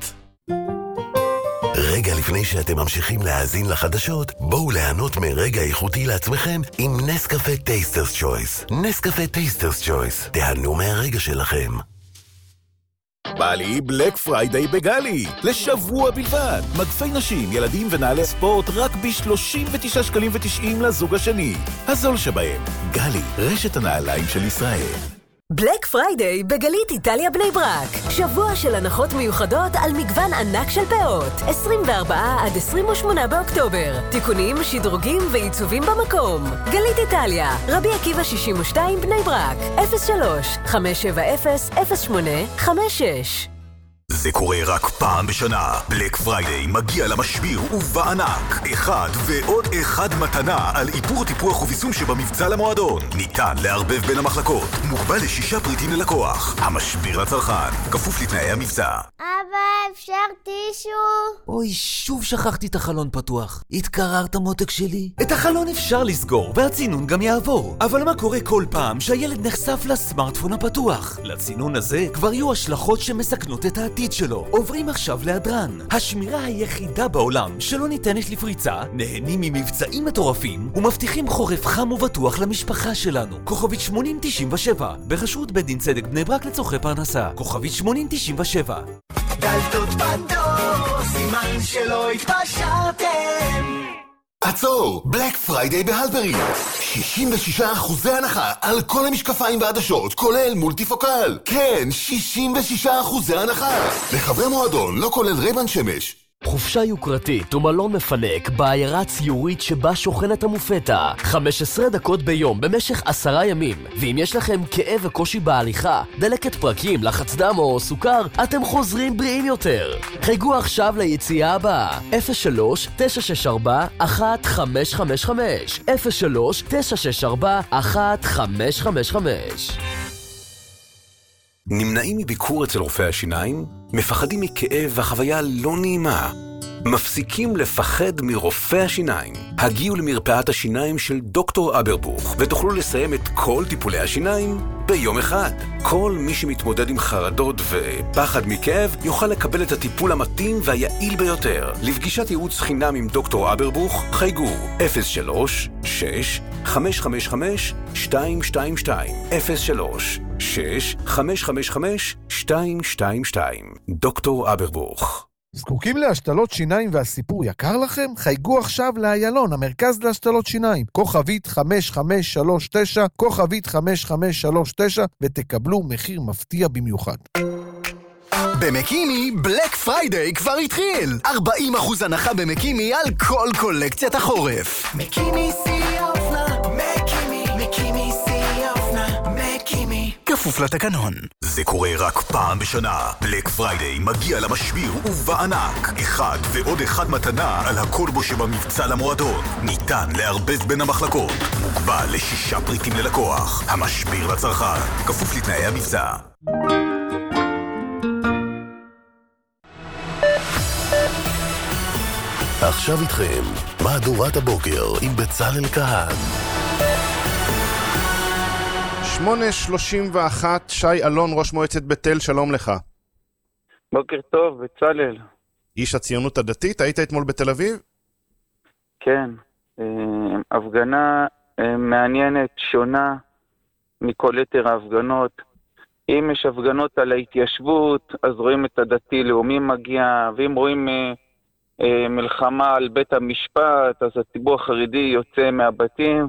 רגע לפני שאתם ממשיכים להאזין לחדשות, בואו ליהנות מרגע איכותי לעצמכם עם נסקפה טייסטרס צ'ויס. נסקפה טייסטרס צ'ויס. תיהנו מהרגע שלכם. בא לי בלק פריידיי בגלי, לשבוע בלבד. מגפי נשים, ילדים ונעלי ספורט רק ב-39.90 שקלים לזוג השני. הזול שבהם, גלי, רשת הנעליים של ישראל. בלק פריידיי בגלית איטליה בני ברק. שבוע של הנחות מיוחדות על מגוון ענק של פאות. 24 עד 28 באוקטובר. תיקונים, שדרוגים ועיצובים במקום. גלית איטליה, רבי עקיבא 62 בני ברק. 03-570-0856. זה קורה רק פעם בשנה. בלק פריידיי מגיע למשביר ובענק. אחד ועוד אחד מתנה על איפור טיפוח וביסום שבמבצע למועדון. ניתן לערבב בין המחלקות. מוגבל ל6 פריטים ללקוח. המשביר לצרכן. כפוף לתנאי המבצע. אבא, אפשר טישו? אוי, שוב שכחתי את החלון פתוח. התקררת מותק שלי? את החלון אפשר לסגור והצינון גם יעבור. אבל מה קורה כל פעם שהילד נחשף לסמארטפון הפתוח? לצינון הזה כבר יהיו השלכות שמסכנות את העתיד שלו. עוברים עכשיו להדרן, השמירה היחידה בעולם שלא ניתנת לפריצה, נהנים ממבצעים מטורפים ומבטיחים חורף חם ובטוח למשפחה שלנו. כוכבית 8097 ברשות בית דין צדק בני ברק לצורכי פרנסה. כוכבית 8097. דלתות בדור, סימן שלא התפשרתם. עצור! בלק פריידיי בהלפרין. 66% הנחה על כל המשקפיים והעדשות, כולל מולטיפוקל. כן, 66% הנחה. לחברי מועדון, לא כולל רייבן שמש. חופשה יוקרתית ומלון מפנק בעיירה ציורית שבה שוכנת המופתה. 15 דקות ביום במשך 10 ימים. ואם יש לכם כאב וקושי בהליכה, דלקת פרקים, לחץ דם או סוכר, אתם חוזרים בריאים יותר. חייגו עכשיו ליציאה הבאה. 03-964-1555 03-964-1555. נמנעים מביקור אצל רופא השיניים? מפחדים מכאב והחוויה לא נעימה? מפסיקים לפחד מרופא השיניים? הגיעו למרפאת השיניים של דוקטור אברבוך ותוכלו לסיים את כל טיפולי השיניים ביום אחד. כל מי שמתמודד עם חרדות ופחד מכאב יוכל לקבל את הטיפול המתאים והיעיל ביותר. לפגישת ייעוץ חינם עם דוקטור אברבוך חייגו 03-6-555-222 03-6-555-222 דוקטור אברבוך. זקוקים להשתלות שיניים והסיפור יקר לכם? חייגו עכשיו לאיילון, המרכז להשתלות שיניים. כוכבית 5539, כוכבית 5539, ותקבלו מחיר מפתיע במיוחד. במקימי בלק פריידיי כבר התחיל. 40% הנחה במקימי על כל קולקציית החורף. מקימי שיא האופנה, מקימי שיא האופנה, מקימי. כפוף לתקנון. זה קורה רק פעם בשנה. בלק פריידיי מגיע למשביר ובענק. 1 ועוד 1 מתנה על הכל בו שבמבצע למועדון. ניתן להרבז בין המחלקות. מוגבל ל6 פריטים ללקוח. המשביר לצרכן. כפוף לתנאי המבצע. עכשיו איתכם, מהדורת הבוקר עם בצלאל כהן. 8:31, שי אלון, ראש מועצת בית אל, שלום לך. בוקר טוב, בצלאל. איש הציונות הדתית, היית אתמול בתל אביב? כן, הפגנה מעניינת, שונה מכל יתר ההפגנות. אם יש הפגנות על ההתיישבות, אז רואים את הדתי-לאומי מגיע, ואם רואים מלחמה על בית המשפט, אז הציבור החרדי יוצא מהבתים,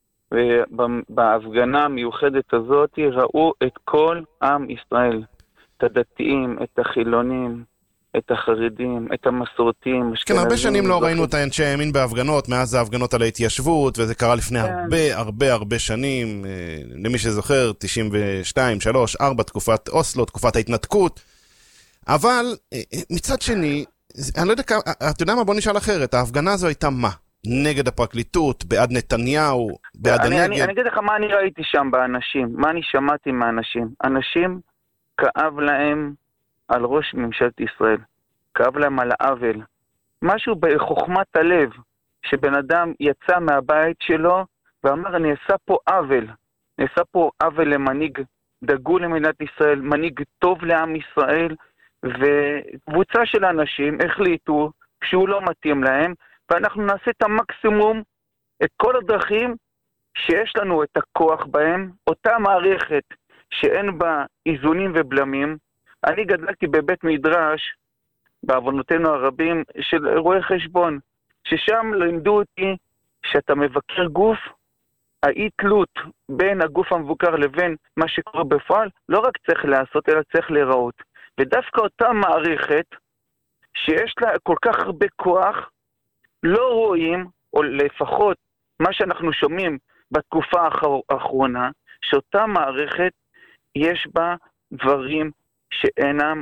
ובהפגנה המיוחדת הזאת ראו את כל עם ישראל, את הדתיים, את החילונים, את החרדים, את המסורתיים. כן, הרבה שנים לא ראינו את האנשי הימין בהפגנות, מאז ההפגנות על ההתיישבות, וזה קרה לפני הרבה שנים, למי שזוכר, 92, 3, 4, תקופת אוסלו, תקופת ההתנתקות. אבל מצד שני, אני לא יודע, אתה יודע מה, בוא נשאל אחרת, ההפגנה הזו הייתה מה? נגד הפרקליטות, בעד נתניהו, בעד הנגד? אני אגיד לך מה אני ראיתי שם באנשים, מה אני שמעתי מהאנשים. אנשים כאב להם על ראש ממשלת ישראל, כאב להם על העוול. משהו בחוכמת הלב, שבן אדם יצא מהבית שלו ואמר, אני אעשה פה עוול. נעשה פה עוול למנהיג דגול למדינת ישראל, מנהיג טוב לעם ישראל, וקבוצה של אנשים החליטו שהוא לא מתאים להם, ואנחנו נעשה את המקסימום, את כל הדרכים שיש לנו את הכוח בהם, אותה מערכת שאין בה איזונים ובלמים. אני גדלתי בבית מדרש, בעוונותינו הרבים, של רואי חשבון, ששם לימדו אותי שאתה מבקר גוף, האי-תלות בין הגוף המבוקר לבין מה שקורה בפועל, לא רק צריך לעשות, אלא צריך להיראות. ודווקא אותה מערכת, שיש לה כל כך הרבה כוח, לא רואים, או לפחות מה שאנחנו שומעים בתקופה האחרונה, שאותה מערכת יש בה דברים שאינם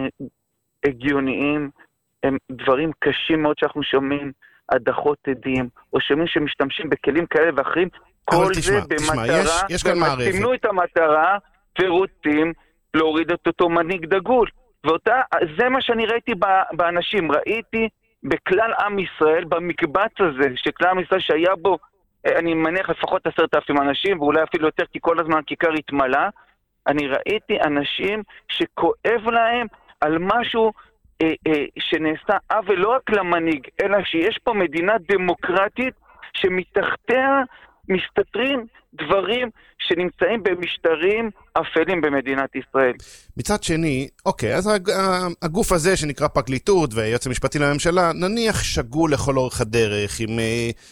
הגיוניים, הם דברים קשים מאוד שאנחנו שומעים, הדחות עדים, או שומעים שמשתמשים בכלים כאלה ואחרים, כל זה במטרה, ומתינו את המטרה, ורוצים להוריד את אותו מנהיג דגול. זה מה שאני ראיתי באנשים, ראיתי בכלל עם ישראל, במקבץ הזה, שכלל עם ישראל שהיה בו, אני מניח לפחות 10,000 אנשים, ואולי אפילו יותר, כי כל הזמן הכיכר התמלא, אני ראיתי אנשים שכואב להם על משהו שנעשה עוול לא רק למנהיג, אלא שיש פה מדינה דמוקרטית שמתחתיה מסתתרים דברים שנמצאים במשטרים אפלים במדינת ישראל. מצד שני, אוקיי, אז הגוף הזה שנקרא פרקליטות והיועץ המשפטי לממשלה, נניח שגו לכל אורך הדרך עם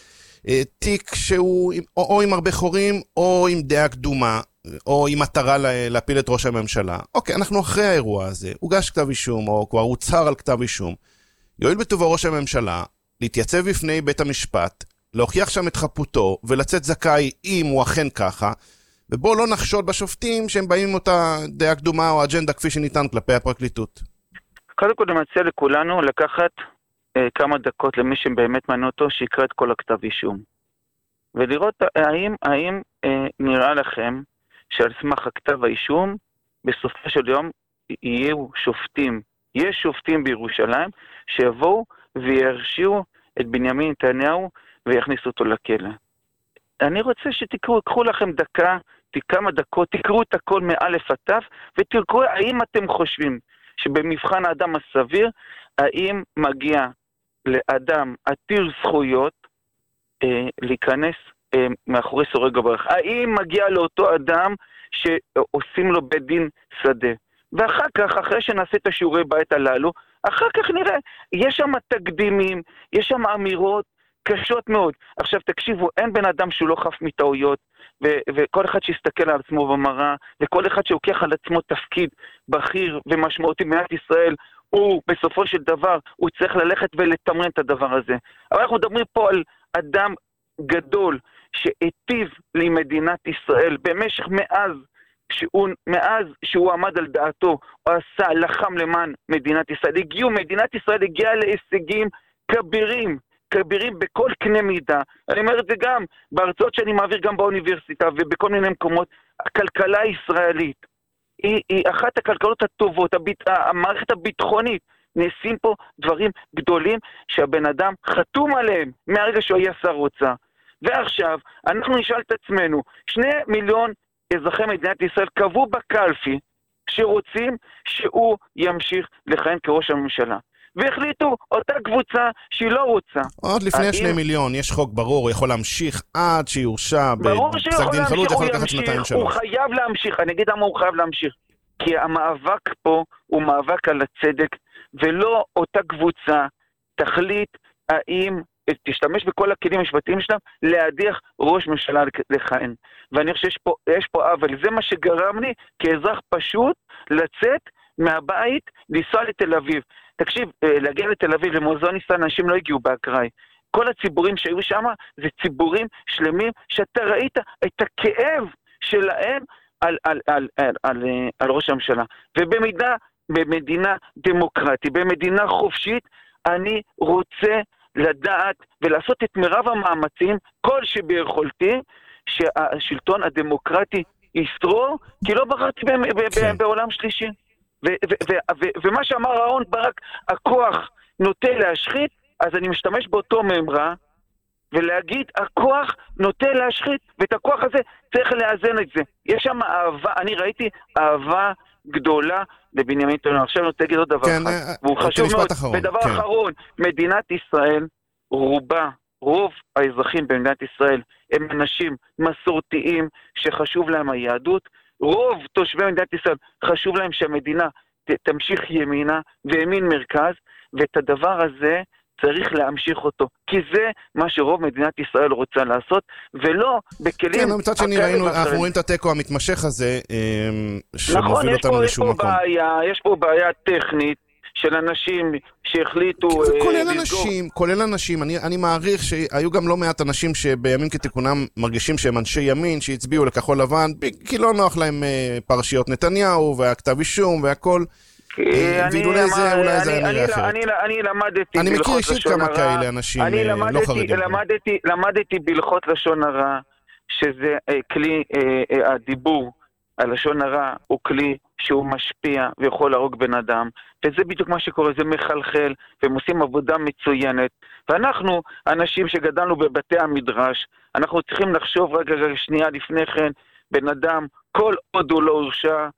תיק שהוא או עם הרבה חורים או עם דעה קדומה, או עם מטרה להפיל את ראש הממשלה. אוקיי, אנחנו אחרי האירוע הזה, הוגש כתב אישום, או כבר הוצהר על כתב אישום. יועיל בטובו ראש הממשלה להתייצב בפני בית המשפט, להוכיח שם את חפותו ולצאת זכאי אם הוא אכן ככה, ובוא לא נחשוד בשופטים שהם באים עם אותה דעה קדומה או אג'נדה כפי שניתן כלפי הפרקליטות. קודם כל אני מציע לכולנו לקחת כמה דקות למי שבאמת מעניין אותו שיקרא את כל הכתב אישום. ולראות האם נראה לכם שעל סמך הכתב האישום בסופו של יום יש שופטים בירושלים שיבואו וירשיעו את בנימין נתניהו ויכניסו אותו לכלא. אני רוצה שתקראו, קחו לכם כמה דקות, תקראו את הכל מאלף עד תף, ותקראו האם אתם חושבים שבמבחן האדם הסביר, האם מגיע לאדם עתיר זכויות להיכנס מאחורי סורג ובריח. האם מגיע לאותו אדם שעושים לו בית דין שדה. ואחר כך, אחרי שנעשה את השיעורי בית הללו, אחר כך נראה, יש שם תקדימים, יש שם אמירות קשות מאוד. עכשיו תקשיבו, אין בן אדם שהוא לא חף מטעויות, וכל אחד שיסתכל על עצמו במראה, וכל אחד שהוקח על עצמו תפקיד בכיר ומשמעותי במדינת ישראל, הוא בסופו של דבר, הוא צריך ללכת ולתמרן את הדבר הזה. אבל אנחנו מדברים פה על אדם גדול שהיטיב למדינת ישראל במשך מאז שהוא עמד על דעתו, הוא עשה, לחם למען מדינת ישראל. מדינת ישראל הגיעה להישגים כבירים בכל קנה מידה. אני אומר את זה גם בהרצאות שאני מעביר גם באוניברסיטה ובכל מיני מקומות. הכלכלה הישראלית היא אחת הכלכלות הטובות, המערכת הביטחונית. נעשים פה דברים גדולים שהבן אדם חתום עליהם מהרגע שהוא היה שר אוצר. ועכשיו אנחנו נשאל את עצמנו, 2 מיליון אזרחי מדינת ישראל קבעו בקלפי שרוצים שהוא ימשיך לכהן כראש הממשלה. והחליטו אותה קבוצה שהיא לא רוצה. עוד לפני 2 מיליון, יש חוק ברור, הוא יכול להמשיך עד שיורשע בפסק דין חלוט, יכול לקחת 2-3. הוא חייב להמשיך, אני אגיד למה הוא חייב להמשיך. כי המאבק פה הוא מאבק על הצדק, ולא אותה קבוצה תחליט האם תשתמש בכל הכלים המשפטיים שלהם להדיח ראש ממשלה לכהן. ואני חושב שיש פה אבל זה מה שגרם לי כאזרח פשוט לצאת מהבית, לנסוע לתל אביב. תקשיב, להגיע לתל אביב למוזיאון ישראל, אנשים לא הגיעו באקראי. כל הציבורים שהיו שם זה ציבורים שלמים שאתה ראית את הכאב שלהם על ראש הממשלה. במדינה דמוקרטית, במדינה חופשית, אני רוצה לדעת ולעשות את מרב המאמצים, כל שביכולתי, שהשלטון הדמוקרטי ישרור, כי לא בחרתי בעולם שלישי. ומה שאמר אהרן ברק, הכוח נוטה להשחית, אז אני משתמש באותו מאמרה, ולהגיד, הכוח נוטה להשחית, ואת הכוח הזה צריך לאזן את זה. יש שם אהבה, אני ראיתי אהבה גדולה לבנימין נתניהו. עכשיו אני רוצה להגיד עוד דבר אחד, והוא חשוב מאוד. ודבר אחרון, מדינת ישראל, רוב האזרחים במדינת ישראל הם אנשים מסורתיים שחשוב להם היהדות. רוב תושבי מדינת ישראל חשוב להם שהמדינה תמשיך ימינה וימין מרכז, ואת הדבר הזה צריך להמשיך אותו, כי זה מה שרוב מדינת ישראל רוצה לעשות, ולא בכלים... כן, מצד שני אנחנו רואים את הטקו המתמשך הזה, שמוביל אותנו לשום מקום. יש פה בעיה טכנית, של אנשים שהחליטו... כולל אנשים, אני מעריך שהיו גם לא מעט אנשים שבימים כתיקונם מרגישים שהם אנשי ימין, שהצביעו לכחול לבן, כי לא נוח להם פרשיות נתניהו, והכתב אישום והכל, ואולי זה היה נראה אחרת. אני למדתי... אני מכיר אישית כמה כאלה אנשים לא חרדים. למדתי בהלכות לשון הרע, שזה כלי הדיבור, הלשון הרע הוא כלי שהוא משפיע ויכול להרוג בן אדם, וזה בדיוק מה שקורה, זה מחלחל, והם עושים עבודה מצוינת, ואנחנו, אנשים שגדלנו בבתי המדרש, אנחנו צריכים לחשוב רגע שנייה לפני כן, בן אדם, כל עוד הוא לא הורשע,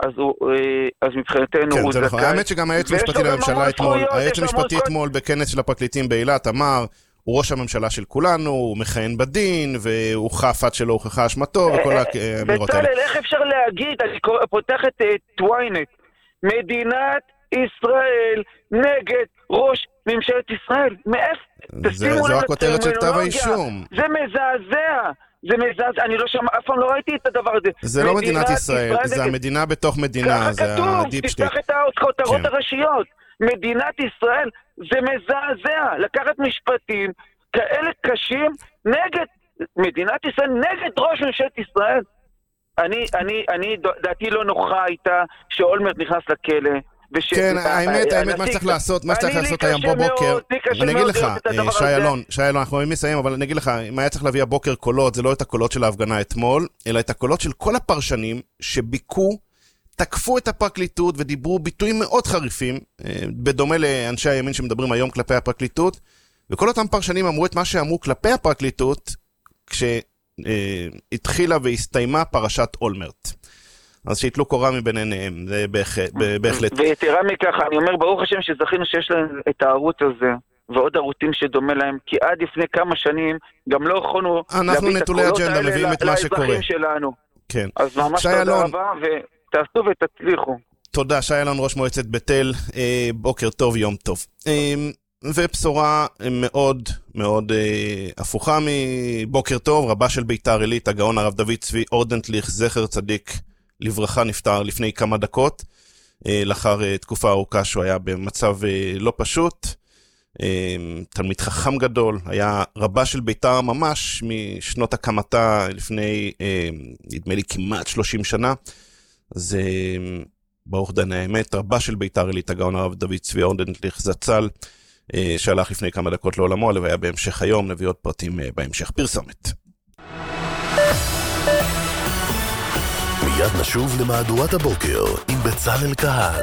אז מבחינתנו הוא זכאי. האמת שגם היועץ המשפטי לממשלה אתמול, היועץ המשפטי אתמול בכנס של הפרקליטים באילת אמר, הוא ראש הממשלה של כולנו, הוא מכהן בדין, והוא חף עד שלא הוכחה אשמתו, וכל האמירות האלה. בצלאל, איך אפשר להגיד, אני פותח את טוויינט, מדינת ישראל נגד ראש ממשלת ישראל. מאיפה? זו הכותרת של כתב האישום. זה מזעזע. אני לא שמע, אף פעם לא ראיתי את הדבר הזה. זה לא מדינת ישראל, זה המדינה בתוך מדינה, זה הדיפ שטייט. תפתח את הכותרות הראשיות. מדינת ישראל זה מזעזע. לקחת משפטים כאלה קשים נגד מדינת ישראל, נגד ראש ממשלת ישראל. אני דעתי לא נוחה הייתה שאולמרט נכנס לכלא. כן, האמת, מה שצריך לעשות היום בבוקר, אני אגיד לך, שי אלון, אנחנו מסיים, אבל אני אגיד לך, אם היה צריך להביא הבוקר קולות, זה לא את הקולות של ההפגנה אתמול, אלא את הקולות של כל הפרשנים שביקו, תקפו את הפרקליטות ודיברו ביטויים מאוד חריפים, בדומה לאנשי הימין שמדברים היום כלפי הפרקליטות, וכל אותם פרשנים אמרו את מה שאמרו כלפי הפרקליטות, כשהתחילה והסתיימה פרשת אולמרט. אז שיתלו קורה מביניהם, זה בהחלט. ויתרה מכך, אני אומר, ברוך השם שזכינו שיש להם את הערוץ הזה, ועוד ערוצים שדומה להם, כי עד לפני כמה שנים גם לא יכולנו להביא את הקולות האלה לאזרחים שלנו. כן. אז ממש תודה רבה, ותעשו ותצליחו. תודה, שי אלון, ראש מועצת בתל, בוקר טוב, יום טוב. ובשורה מאוד מאוד הפוכה מבוקר טוב, רבה של ביתר עילית, הגאון הרב דוד צבי אורדנטליך, זכר צדיק לברכה, נפטר לפני כמה דקות, לאחר תקופה ארוכה שהוא היה במצב לא פשוט, תלמיד חכם גדול, היה רבה של ביתר ממש משנות הקמתה לפני, נדמה לי כמעט 30 שנה, אז ברוך דני האמת, רבה של ביתר עילית, הגאון הרב דוד צבי אורדנטליך זצ"ל, שהלך לפני כמה דקות לעולמו, והיה בהמשך היום, נביא עוד פרטים בהמשך. פרסומת. מיד נשוב למהדורת הבוקר עם בצלאל כהן.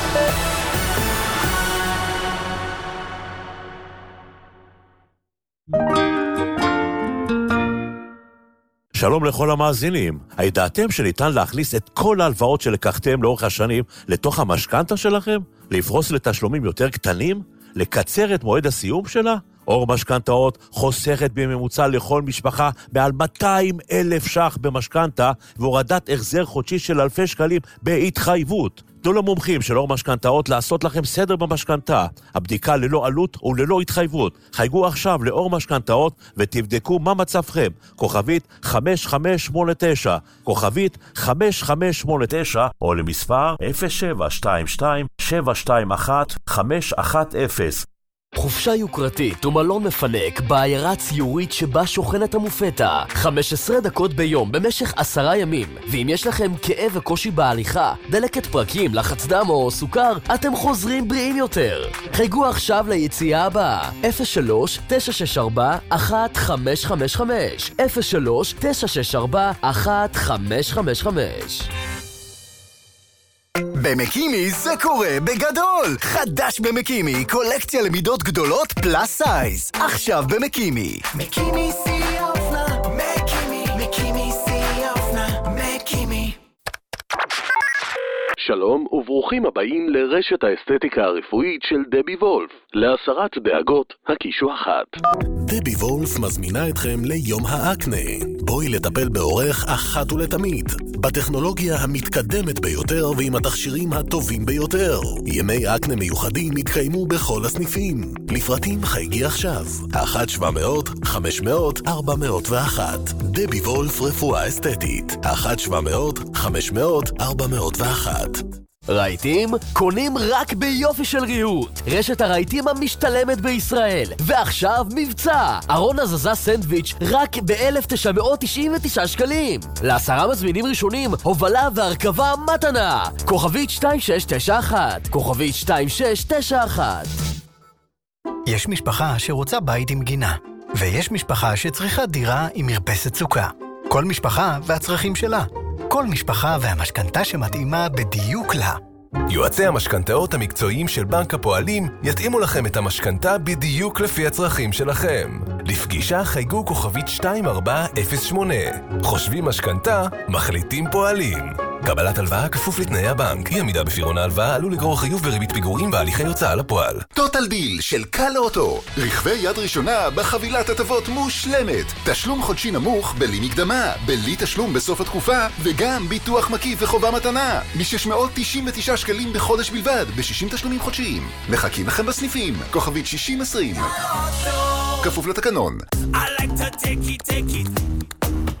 שלום לכל המאזינים. הידעתם שניתן להכניס את כל ההלוואות שלקחתם לאורך השנים לתוך המשכנתה שלכם? לפרוס לתשלומים יותר קטנים? לקצר את מועד הסיום שלה? אור משכנתאות חוסכת בממוצע לכל משפחה מעל 200,000 ש"ח במשכנתה והורדת החזר חודשי של אלפי שקלים בהתחייבות. תנו למומחים של אור משכנתאות לעשות לכם סדר במשכנתה. הבדיקה ללא עלות וללא התחייבות. חייגו עכשיו לאור משכנתאות ותבדקו מה מצבכם. כוכבית 5589, כוכבית 5589, או למספר 0722-721-510. חופשה יוקרתית ומלון מפנק בעיירה ציורית שבה שוכנת המופתה 15 דקות ביום במשך 10 ימים. ואם יש לכם כאב וקושי בהליכה, דלקת פרקים, לחץ דם או סוכר, אתם חוזרים בריאים יותר. חייגו עכשיו ליציאה הבאה 03-964-1555 03-964-1555. במקימי זה קורה בגדול! חדש במקימי, קולקציה למידות גדולות פלאס סייז. עכשיו במקימי. מקימי שיא האופנה, מקימי שיא האופנה, מקימי. שלום וברוכים הבאים לרשת האסתטיקה הרפואית של דבי וולף. להסרת דאגות, הקישו אחת. דבי וולף מזמינה אתכם ליום האקנה. בואי לטפל באורך אחת ולתמיד. בטכנולוגיה המתקדמת ביותר ועם התכשירים הטובים ביותר. ימי אקנה מיוחדים יתקיימו בכל הסניפים. לפרטים חייגי עכשיו. 1-700-500-401. דבי וולף רפואה אסתטית. 1-700-500-401. רהיטים? קונים רק ביופי של ריהוט. רשת הרהיטים המשתלמת בישראל. ועכשיו מבצע. ארון הזזה סנדוויץ' רק ב-1,999 שקלים. ל10 מזמינים ראשונים, הובלה והרכבה מתנה. כוכבית 2691. כוכבית 2691. יש משפחה שרוצה בית עם גינה. ויש משפחה שצריכה דירה עם מרפסת סוכה. כל משפחה והצרכים שלה. כל משפחה והמשכנתה שמתאימה בדיוק לה. יועצי המשכנתאות המקצועיים של בנק הפועלים יתאימו לכם את המשכנתה בדיוק לפי הצרכים שלכם. לפגישה חייגו כוכבית 2408. חושבים משכנתה, מחליטים פועלים. קבלת הלוואה כפוף לתנאי הבנק. אי עמידה בפירעון ההלוואה עלול לגרור חיוב וריבית פיגורים והליכי הוצאה לפועל. טוטל דיל של קל אוטו. רכבי יד ראשונה בחבילת הטבות מושלמת. תשלום חודשי נמוך בלי מקדמה, בלי תשלום בסוף התקופה, וגם ביטוח מקיף וחובה מתנה. מ-699 שקלים בחודש בלבד, ב-60 תשלומים חודשיים. מחכים לכם בסניפים. כוכבית 6020. כפוף לתקנון.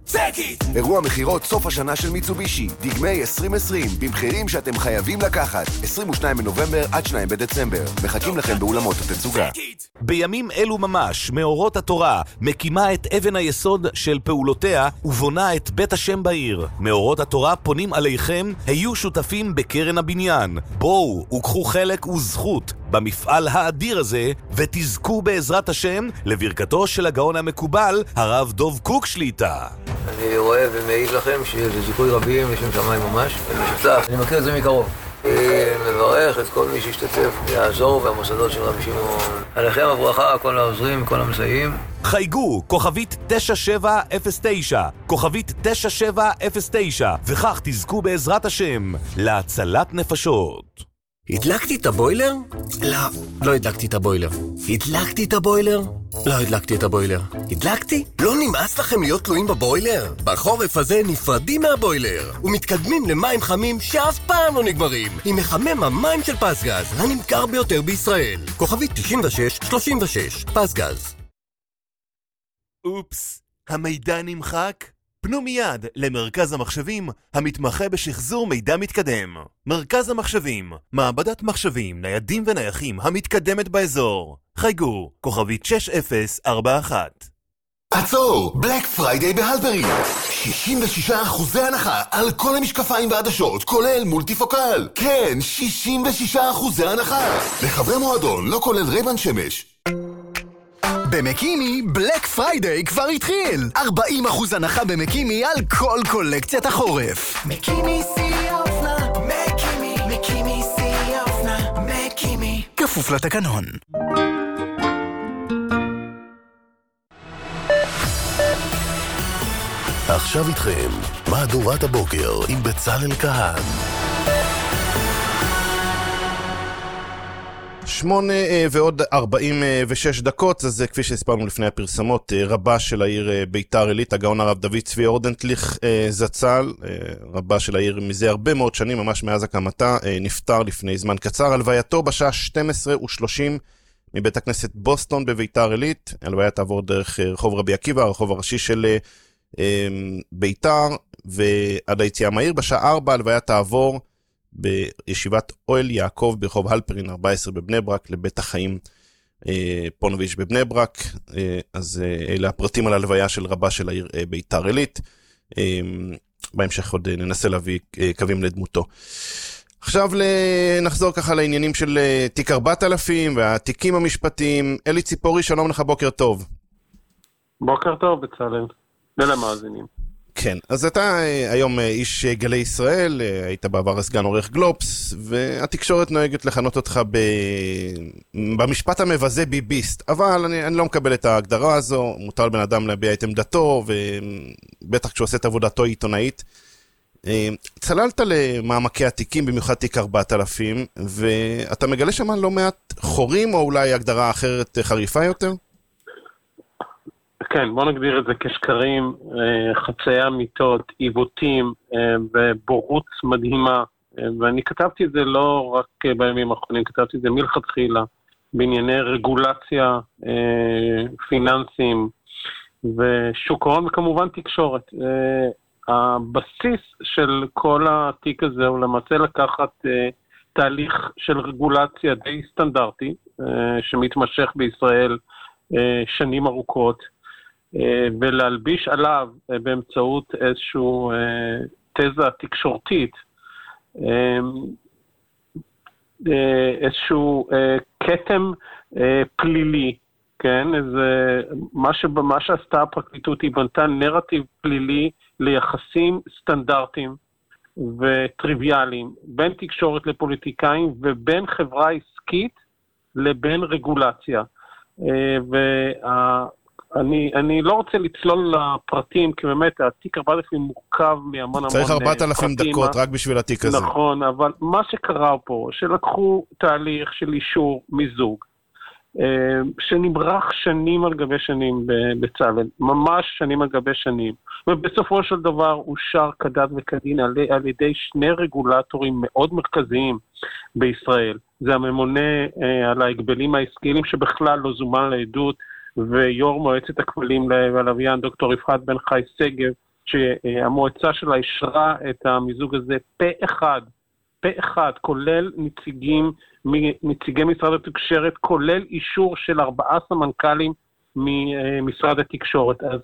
אירוע מחירות סוף השנה של מיצובישי, דגמי 2020, במחירים שאתם חייבים לקחת. 22 בנובמבר עד 2 בדצמבר. מחכים לכם באולמות התצוגה. בימים אלו ממש, מאורות התורה מקימה את אבן היסוד של פעולותיה ובונה את בית השם בעיר. מאורות התורה פונים עליכם, היו שותפים בקרן הבניין. בואו וקחו חלק וזכות במפעל האדיר הזה, ותזכו בעזרת השם לברכתו של הגאון המקובל, הרב דוב קוק שליטה. אני רואה ומעיד לכם שזה זיכוי רבים לשם שמיים ממש, ומשפצח. אני מכיר את זה מקרוב. מברך את כל מי שהשתתף, יעזור, והמוסדות של רבי שמעון. עליכם הברכה, כל העוזרים, כל המסייעים. חייגו, כוכבית 9709, כוכבית 9709, וכך תזכו בעזרת השם להצלת נפשות. הדלקתי את הבוילר? לא הדלקתי את הבוילר. הדלקתי את הבוילר? לא הדלקתי את הבוילר. הדלקתי? לא נמאס לכם להיות תלויים בבוילר? בחורף הזה נפרדים מהבוילר ומתקדמים למים חמים שאף פעם לא נגמרים עם מחמם המים של פסגז, הנמכר ביותר בישראל. כוכבית 9636, פסגז. אופס, המידע נמחק? פנו מיד למרכז המחשבים המתמחה בשחזור מידע מתקדם. מרכז המחשבים, מעבדת מחשבים, ניידים ונייחים המתקדמת באזור. חייגו, כוכבית 6041. עצור! בלק פריידיי בהלפרין! 66% הנחה על כל המשקפיים והעדשות, כולל מולטיפוקל. כן, 66% הנחה. לחברי מועדון, לא כולל רייבן שמש. במקימי, בלק פריידיי כבר התחיל! 40% הנחה במקימי על כל קולקציית החורף. מקימי שיא האופנה, מקימי שיא האופנה, מקימי. כפוף לתקנון. עכשיו איתכם, מהדורת הבוקר עם בצלאל כהן. 8:46, אז כפי שהספרנו לפני הפרסמות, רבה של העיר ביתר עילית, הגאון הרב דוד צבי אורדנטליך זצ"ל, רבה של העיר מזה הרבה מאוד שנים, ממש מאז הקמתה, נפטר לפני זמן קצר. הלווייתו בשעה 12:30 מבית הכנסת בוסטון בביתר עילית. הלוויה תעבור דרך רחוב רבי עקיבא, הרחוב הראשי של ביתר, ועד היציאה מהעיר. בשעה 4 הלוויה תעבור בישיבת אוהל יעקב ברחוב הלפרין 14 בבני ברק, לבית החיים פונוביץ' בבני ברק. אז אלה הפרטים על הלוויה של רבה של העיר ביתר עילית. בהמשך עוד ננסה להביא קווים לדמותו. עכשיו נחזור ככה לעניינים של תיק 4000 והתיקים המשפטיים. אלי ציפורי, שלום לך, בוקר טוב. בוקר טוב בצלאל, ולמאזינים. כן, אז אתה היום איש גלי ישראל, היית בעבר סגן עורך גלובס, והתקשורת נוהגת לכנות אותך במשפט המבזה ביביסט, אבל אני לא מקבל את ההגדרה הזו. מותר לבן אדם להביע את עמדתו, ובטח כשהוא עושה את עבודתו עיתונאית. צללת למעמקי התיקים, במיוחד תיק 4000, ואתה מגלה שם לא מעט חורים, או אולי הגדרה אחרת חריפה יותר? כן, בוא נגדיר את זה כשקרים, חצאי אמיתות, עיוותים ובורות מדהימה, ואני כתבתי את זה לא רק בימים האחרונים, כתבתי את זה מלכתחילה, בענייני רגולציה, פיננסים ושוק ההון, וכמובן תקשורת. הבסיס של כל התיק הזה הוא למעשה לקחת תהליך של רגולציה די סטנדרטי, שמתמשך בישראל שנים ארוכות, ולהלביש עליו באמצעות איזשהו תזה תקשורתית, איזשהו כתם פלילי, כן? מה שעשתה הפרקליטות, היא בנתה נרטיב פלילי ליחסים סטנדרטיים וטריוויאליים, בין תקשורת לפוליטיקאים ובין חברה עסקית לבין רגולציה. אני לא רוצה לצלול לפרטים, כי באמת התיק 4000 מורכב מהמון המון צריך 4000 דקות רק בשביל התיק הזה. נכון, אבל מה שקרה פה, שלקחו תהליך של אישור מיזוג, שנמרח שנים על גבי שנים בצלאל, ממש שנים על גבי שנים, ובסופו של דבר אושר כדת וכדין על ידי שני רגולטורים מאוד מרכזיים בישראל. זה הממונה על ההגבלים העסקיים שבכלל לא זומן לעדות, ויו"ר מועצת הכבלים והלוויין דוקטור יפעת בן חי שגב, שהמועצה שלה אישרה את המיזוג הזה פה אחד, כולל נציגי משרד התקשורת, כולל אישור של 4 סמנכ"לים ממשרד התקשורת. אז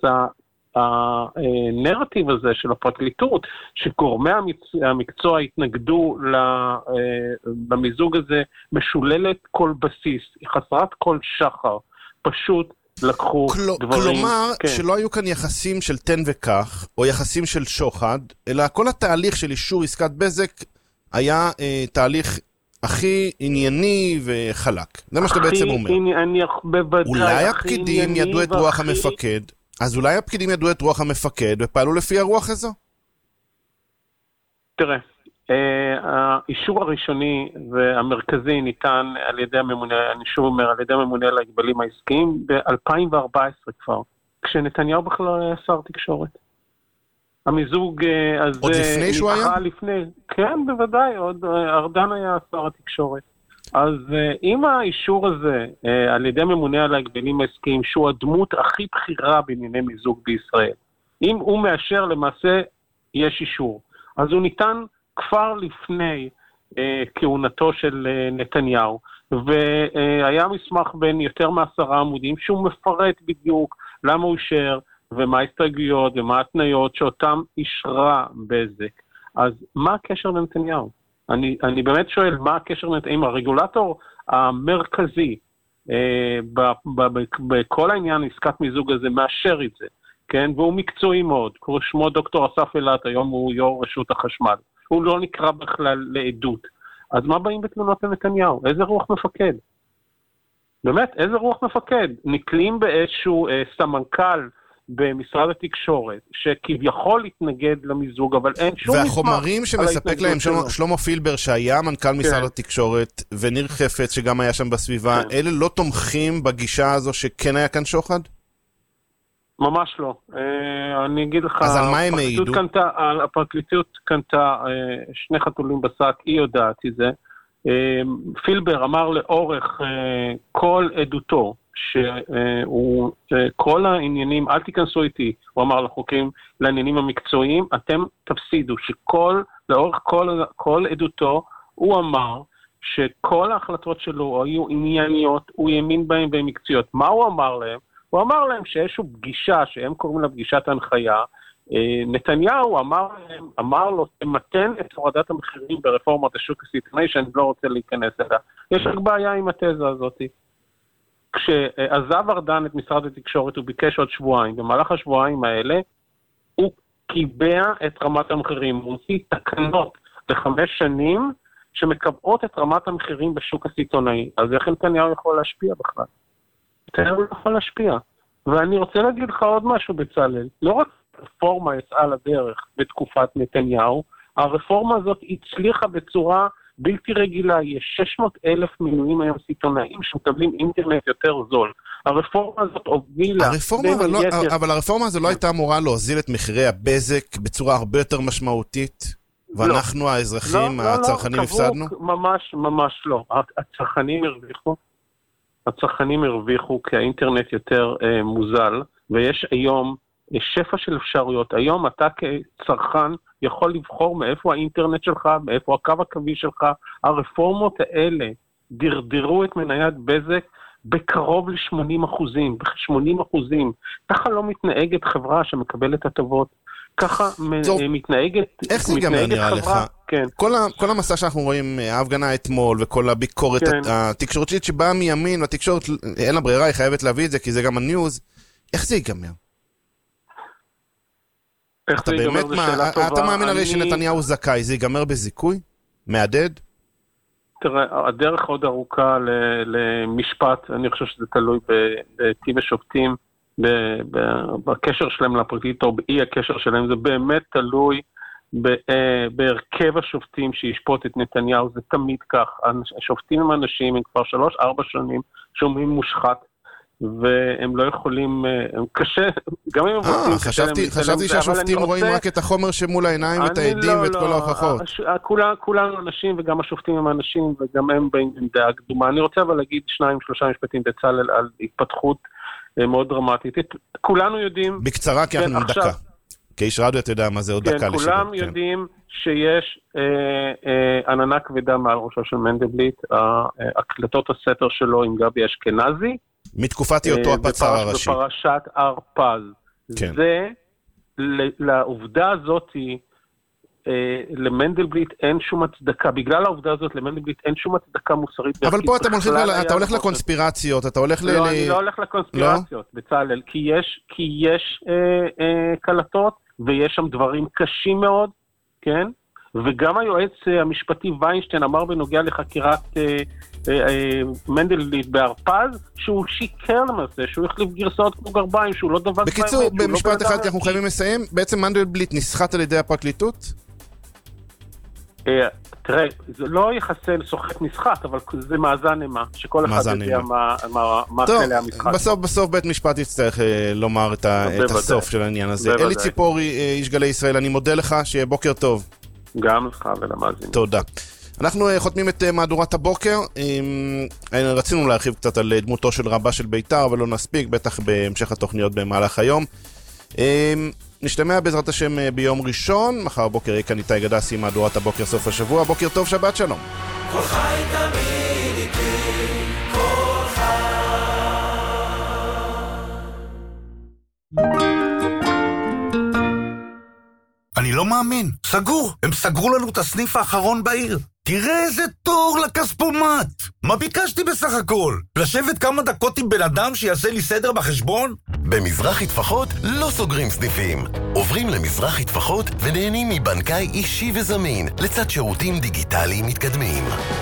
הנרטיב הזה של הפרקליטות, שגורמי המקצוע התנגדו למיזוג הזה, משוללת כל בסיס, היא חסרת כל שחר, פשוט לקחו דברים. כלומר, כן. שלא היו כאן יחסים של תן וכך, או יחסים של שוחד, אלא כל התהליך של אישור עסקת בזק היה תהליך הכי ענייני וחלק. זה מה שאתה בעצם אומר. אולי הפקידים ידעו את רוח המפקד, אז אולי הפקידים ידעו את רוח המפקד ופעלו לפי הרוח הזו? תראה, האישור הראשוני והמרכזי ניתן על ידי הממונה, אני שוב אומר, על ידי הממונה על ההגבלים העסקיים ב-2014 כבר, כשנתניהו בכלל היה שר תקשורת. המיזוג הזה... עוד לפני שהוא היה? כן, בוודאי, עוד ארדן היה שר התקשורת. אז אם האישור הזה על ידי ממונה על ההגבלים העסקיים, שהוא הדמות הכי בכירה בענייני מיזוג בישראל, אם הוא מאשר, למעשה יש אישור. אז הוא ניתן כבר לפני כהונתו של נתניהו, והיה מסמך בין יותר מ10 עמודים, שהוא מפרט בדיוק למה הוא אישר, ומה ההסתייגויות ומה התניות שאותם אישרה בזק. אז מה הקשר לנתניהו? אני באמת שואל, מה הקשר עם הרגולטור המרכזי בכל העניין עסקת מיזוג הזה, מאשר את זה, כן? והוא מקצועי מאוד, שמו דוקטור אסף אלת, היום הוא יו"ר רשות החשמל, הוא לא נקרא בכלל לעדות. אז מה באים בתלונות לנתניהו? איזה רוח מפקד? באמת, איזה רוח מפקד? נקלים באיזשהו סמנכ"ל במשרד התקשורת, שכביכול התנגד למיזוג, אבל אין שום מסמך. והחומרים שמספק להם שלמה פילבר, שהיה מנכ"ל משרד התקשורת, וניר חפץ, שגם היה שם בסביבה, אלה לא תומכים בגישה הזו שכן היה כאן שוחד? ממש לא. אני אגיד לך, אז על מה הם העידו? הפרקליטות קנתה 2 חתולים בשק, היא יודעת את זה. פילבר אמר לאורך כל עדותו, שהוא כל העניינים, אל תיכנסו איתי, הוא אמר לחוקים, לעניינים המקצועיים, אתם תפסידו, לאורך כל עדותו, הוא אמר שכל ההחלטות שלו היו ענייניות, הוא ימין בהם והן מקצועיות. מה הוא אמר להם? הוא אמר להם שאיזשהו פגישה, שהם קוראים לה פגישת ההנחיה, נתניהו אמר לו, תמתן את הורדת המחירים ברפורמת השוק הסיטונאי, שאני לא רוצה להיכנס אליה. יש רק בעיה עם התזה הזאת. כשעזב ארדן את משרד התקשורת, הוא ביקש עוד שבועיים. במהלך השבועיים האלה, הוא קיבע את רמת המחירים. הוא הוציא תקנות ל5 שנים, שמקבעות את רמת המחירים בשוק הסיטונאי. אז איך נתניהו יכול להשפיע בכלל? נתניהו לא יכול להשפיע. ואני רוצה להגיד לך עוד משהו בצלאל. לא רק הרפורמה יצאה לדרך בתקופת נתניהו, הרפורמה הזאת הצליחה בצורה בלתי רגילה. יש 600,000 מנויים היום סיטונאים שמקבלים אינטרנט יותר זול. הרפורמה הזאת הובילה... אבל הרפורמה הזו לא הייתה אמורה להוזיל את מחירי הבזק בצורה הרבה יותר משמעותית? ואנחנו האזרחים, הצרכנים הפסדנו? ממש לא. הצרכנים הרוויחו כי האינטרנט יותר מוזל, ויש היום שפע של אפשרויות. היום אתה כצרכן יכול לבחור מאיפה האינטרנט שלך, מאיפה הקו הקווי שלך. הרפורמות האלה דרדרו את מניית בזק בקרוב ל-80%. ב-80%. ככה לא מתנהגת חברה שמקבלת הטבות. ככה מתנהגת... איך זה ייגמר נראה לך? כן. כל המסע שאנחנו רואים, ההפגנה אתמול וכל הביקורת התקשורתית שבאה מימין, והתקשורת אין לה ברירה, היא חייבת להביא את זה כי זה גם הניוז. איך זה ייגמר? אתה באמת אתה מאמין הרי שנתניהו זכאי, זה ייגמר בזיכוי? מעדד? תראה, הדרך עוד ארוכה למשפט, אני חושב שזה תלוי בטיב השופטים, בקשר שלהם לפרקליט או באי הקשר שלהם, זה באמת תלוי בהרכב השופטים שישפוט את נתניהו, זה תמיד כך. השופטים הם אנשים, הם כבר 3-4 שנים שומעים מושחת, והם לא יכולים, הם קשה, גם אם הם רוצים... חשבתי שהשופטים רואים רק את החומר שמול העיניים, את העדים ואת כל ההוכחות. כולנו אנשים, וגם השופטים הם אנשים, וגם הם באים עם דעה קדומה. אני רוצה אבל להגיד 2-3 משפטים בצלאל על התפתחות מאוד דרמטית. כולנו יודעים... בקצרה, כי אנחנו דקה. כאיש רדיו אתה יודע מה זה עוד דקה כן, לשידור. כולם יודעים שיש עננה כבדה מעל ראשו של מנדלבליט, הקלטות הסתר שלו עם גבי אשכנזי. מתקופת היותו הפצ"ר הראשי. בפרשת הרפז. כן. זה, לעובדה הזאת, למנדלבליט אין שום הצדקה, בגלל העובדה הזאת למנדלבליט אין שום הצדקה מוסרית. אבל פה אתה הולך לקונספירציות, אתה הולך לא, אני לא הולך לקונספירציות, בצלאל, כי יש קלטות, ויש שם דברים קשים מאוד, כן? וגם היועץ המשפטי ויינשטיין אמר בנוגע לחקירת מנדלבליט בהרפז, שהוא שיקר למעשה, שהוא החליף גרסאות כמו גרביים, שהוא לא דבק באמת. בקיצור, במשפט אחד אנחנו חייבים לסיים, בעצם מנדלבליט נסחט על ידי הפרקליטות? תראה, זה לא יחסל סוחט נסחט, אבל זה מאזן אימה, שכל אחד יודע מה כלי המשחק. בסוף בית משפט יצטרך לומר את הסוף של העניין הזה. אלי ציפורי, איש גלי ישראל, אני מודה לך, שיהיה בוקר טוב. גם לך ולמאזינים. תודה. אנחנו חותמים את מהדורת הבוקר, רצינו להרחיב קצת על דמותו של רבה של בית"ר, אבל לא נספיק, בטח בהמשך התוכניות במהלך היום. נשתמע בעזרת השם ביום ראשון, מחר בוקר יהיה כאן איתי גדסי, מהדורת הבוקר סוף השבוע. בוקר טוב, שבת שלום. כל חי תמיד איתי, כל חי. אני לא מאמין, סגור. הם סגרו לנו את הסניף האחרון בעיר. תראה איזה תור לכספומט. מה ביקשתי בסך הכל? לשבת כמה דקות עם בן אדם שיעשה לי סדר בחשבון? במזרחי טפחות לא סוגרים סניפים. עוברים למזרחי טפחות ונהנים מבנקאי אישי וזמין, לצד שירותים דיגיטליים מתקדמים.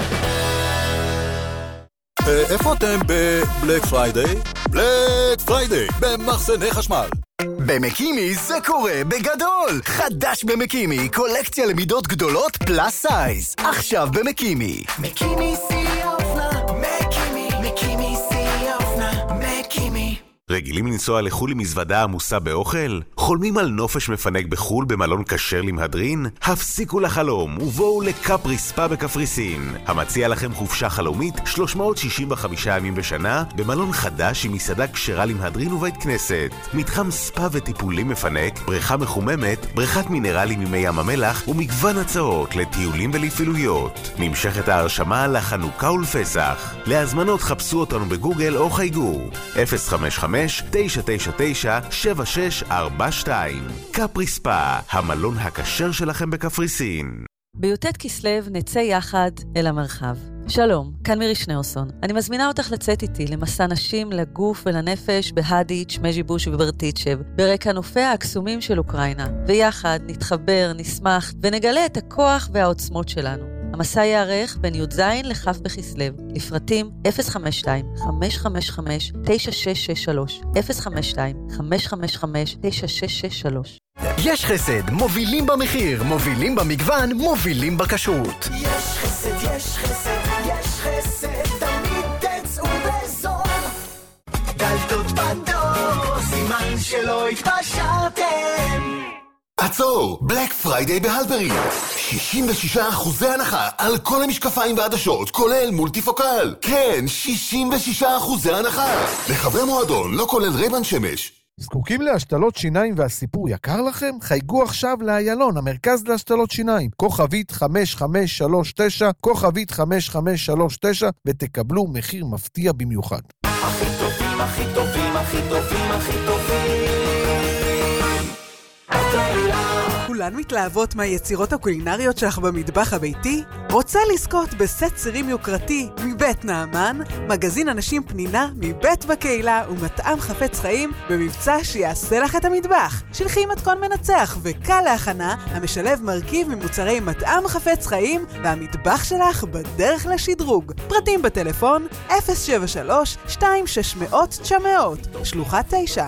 איפה אתם בבלק פריידיי? בלק פריידיי, במחסני חשמל. במקימי זה קורה בגדול. חדש במקימי, קולקציה למידות גדולות פלאס סייז. עכשיו במקימי. מקימי שיא האופנה, מקימי שיא האופנה, מקימי. רגילים לנסוע לחול עם מזוודה עמוסה באוכל? חולמים על נופש מפנק בחול במלון כשר למהדרין? הפסיקו לחלום ובואו לקפרי ספה בקפריסין, המציע לכם חופשה חלומית 365 ימים בשנה במלון חדש עם מסעדה כשרה למהדרין ובית כנסת, מתחם ספה וטיפולים מפנק, בריכה מחוממת, בריכת מינרלים ממי ים המלח ומגוון הצעות לטיולים ולפעילויות. נמשכת ההרשמה לחנוכה ולפסח. להזמנות חפשו אותנו בגוגל או חייגו 055-999-7642. קפרי ספה, המלון הכשר שלכם בקפריסין. בי"ט כסלו נצא יחד אל המרחב. שלום, כאן מירי שניאורסון. אני מזמינה אותך לצאת איתי למסע נשים לגוף ולנפש בהדיץ', מז'יבוש וברטיצ'ב, ברקע נופיה הקסומים של אוקראינה. ויחד נתחבר, נשמח ונגלה את הכוח והעוצמות שלנו. המסע יערך בין י"ז לכ"ף בכסלו, לפרטים 052-555-9663, 052-555-9663. יש חסד, מובילים במחיר, מובילים במגוון, מובילים בכשרות. יש חסד, יש חסד, יש חסד, תמיד תצאו בזול. דלתות בדור, סימן שלא התפשרתם. עצור! בלק פריידיי בהלפרי 66% הנחה על כל המשקפיים והעדשות, כולל מולטיפוקל. כן, 66% הנחה לחברי מועדון, לא כולל רייבן שמש. זקוקים להשתלות שיניים והסיפור יקר לכם? חייגו עכשיו לאיילון, המרכז להשתלות שיניים, כוכבית 5539, כוכבית 5539, ותקבלו מחיר מפתיע במיוחד. הכי טובים, הכי טובים, הכי טובים, הכי טובים. כולן מתלהבות מהיצירות הקולינריות שלך במטבח הביתי? רוצה לזכות בסט צירים יוקרתי מבית נעמן, מגזין אנשים פנינה מבית בקהילה ומטעם חפץ חיים במבצע שיעשה לך את המטבח. שלחי מתכון מנצח וקל להכנה המשלב מרכיב ממוצרי מטעם חפץ חיים והמטבח שלך בדרך לשדרוג. פרטים בטלפון 073-2600-900 שלוחה 9.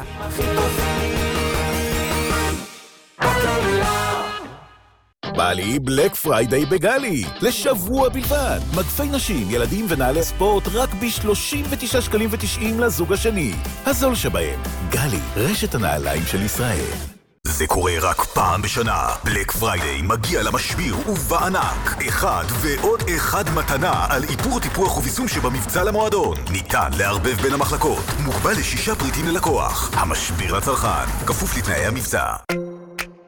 בא לי בלק פריידיי בגלי, לשבוע בלבד. מגפי נשים, ילדים ונעלי ספורט רק ב-39.90 לזוג השני. הזול שבהם, גלי, רשת הנעליים של ישראל. זה קורה רק פעם בשנה. בלק פריידיי מגיע למשביר ובענק. אחד ועוד אחד מתנה על איפור טיפוח וביסום שבמבצע למועדון. ניתן לערבב בין המחלקות. מוגבל ל6 פריטים ללקוח. המשביר לצרכן. כפוף לתנאי המבצע.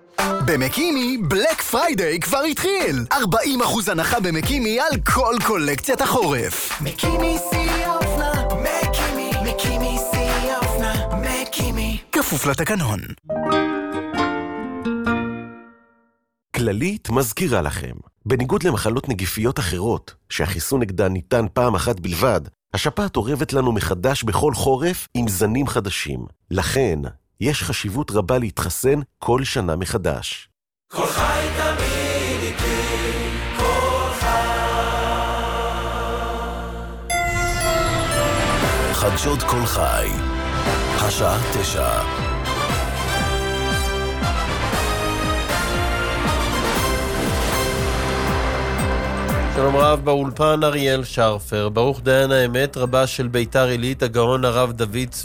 במקימי, בלק פריידיי כבר התחיל. 40% הנחה במקימי על כל קולקציית החורף. מקימי שיא האופנה, מקימי שיא האופנה, מקימי. כפוף לתקנון. כללית מזכירה לכם, בניגוד למחלות נגיפיות אחרות, שהחיסון נגדן ניתן פעם אחת בלבד, השפעת עורבת לנו מחדש בכל חורף עם זנים חדשים. לכן, יש חשיבות רבה להתחסן כל שנה מחדש. כל חי תמיד איתי, כל חי. חדשות כל חי, השעה 9. שלום רב, באולפן אריאל שרפר. ברוך דיין האמת רבה של ביתר עילית, הגאון הרב דוד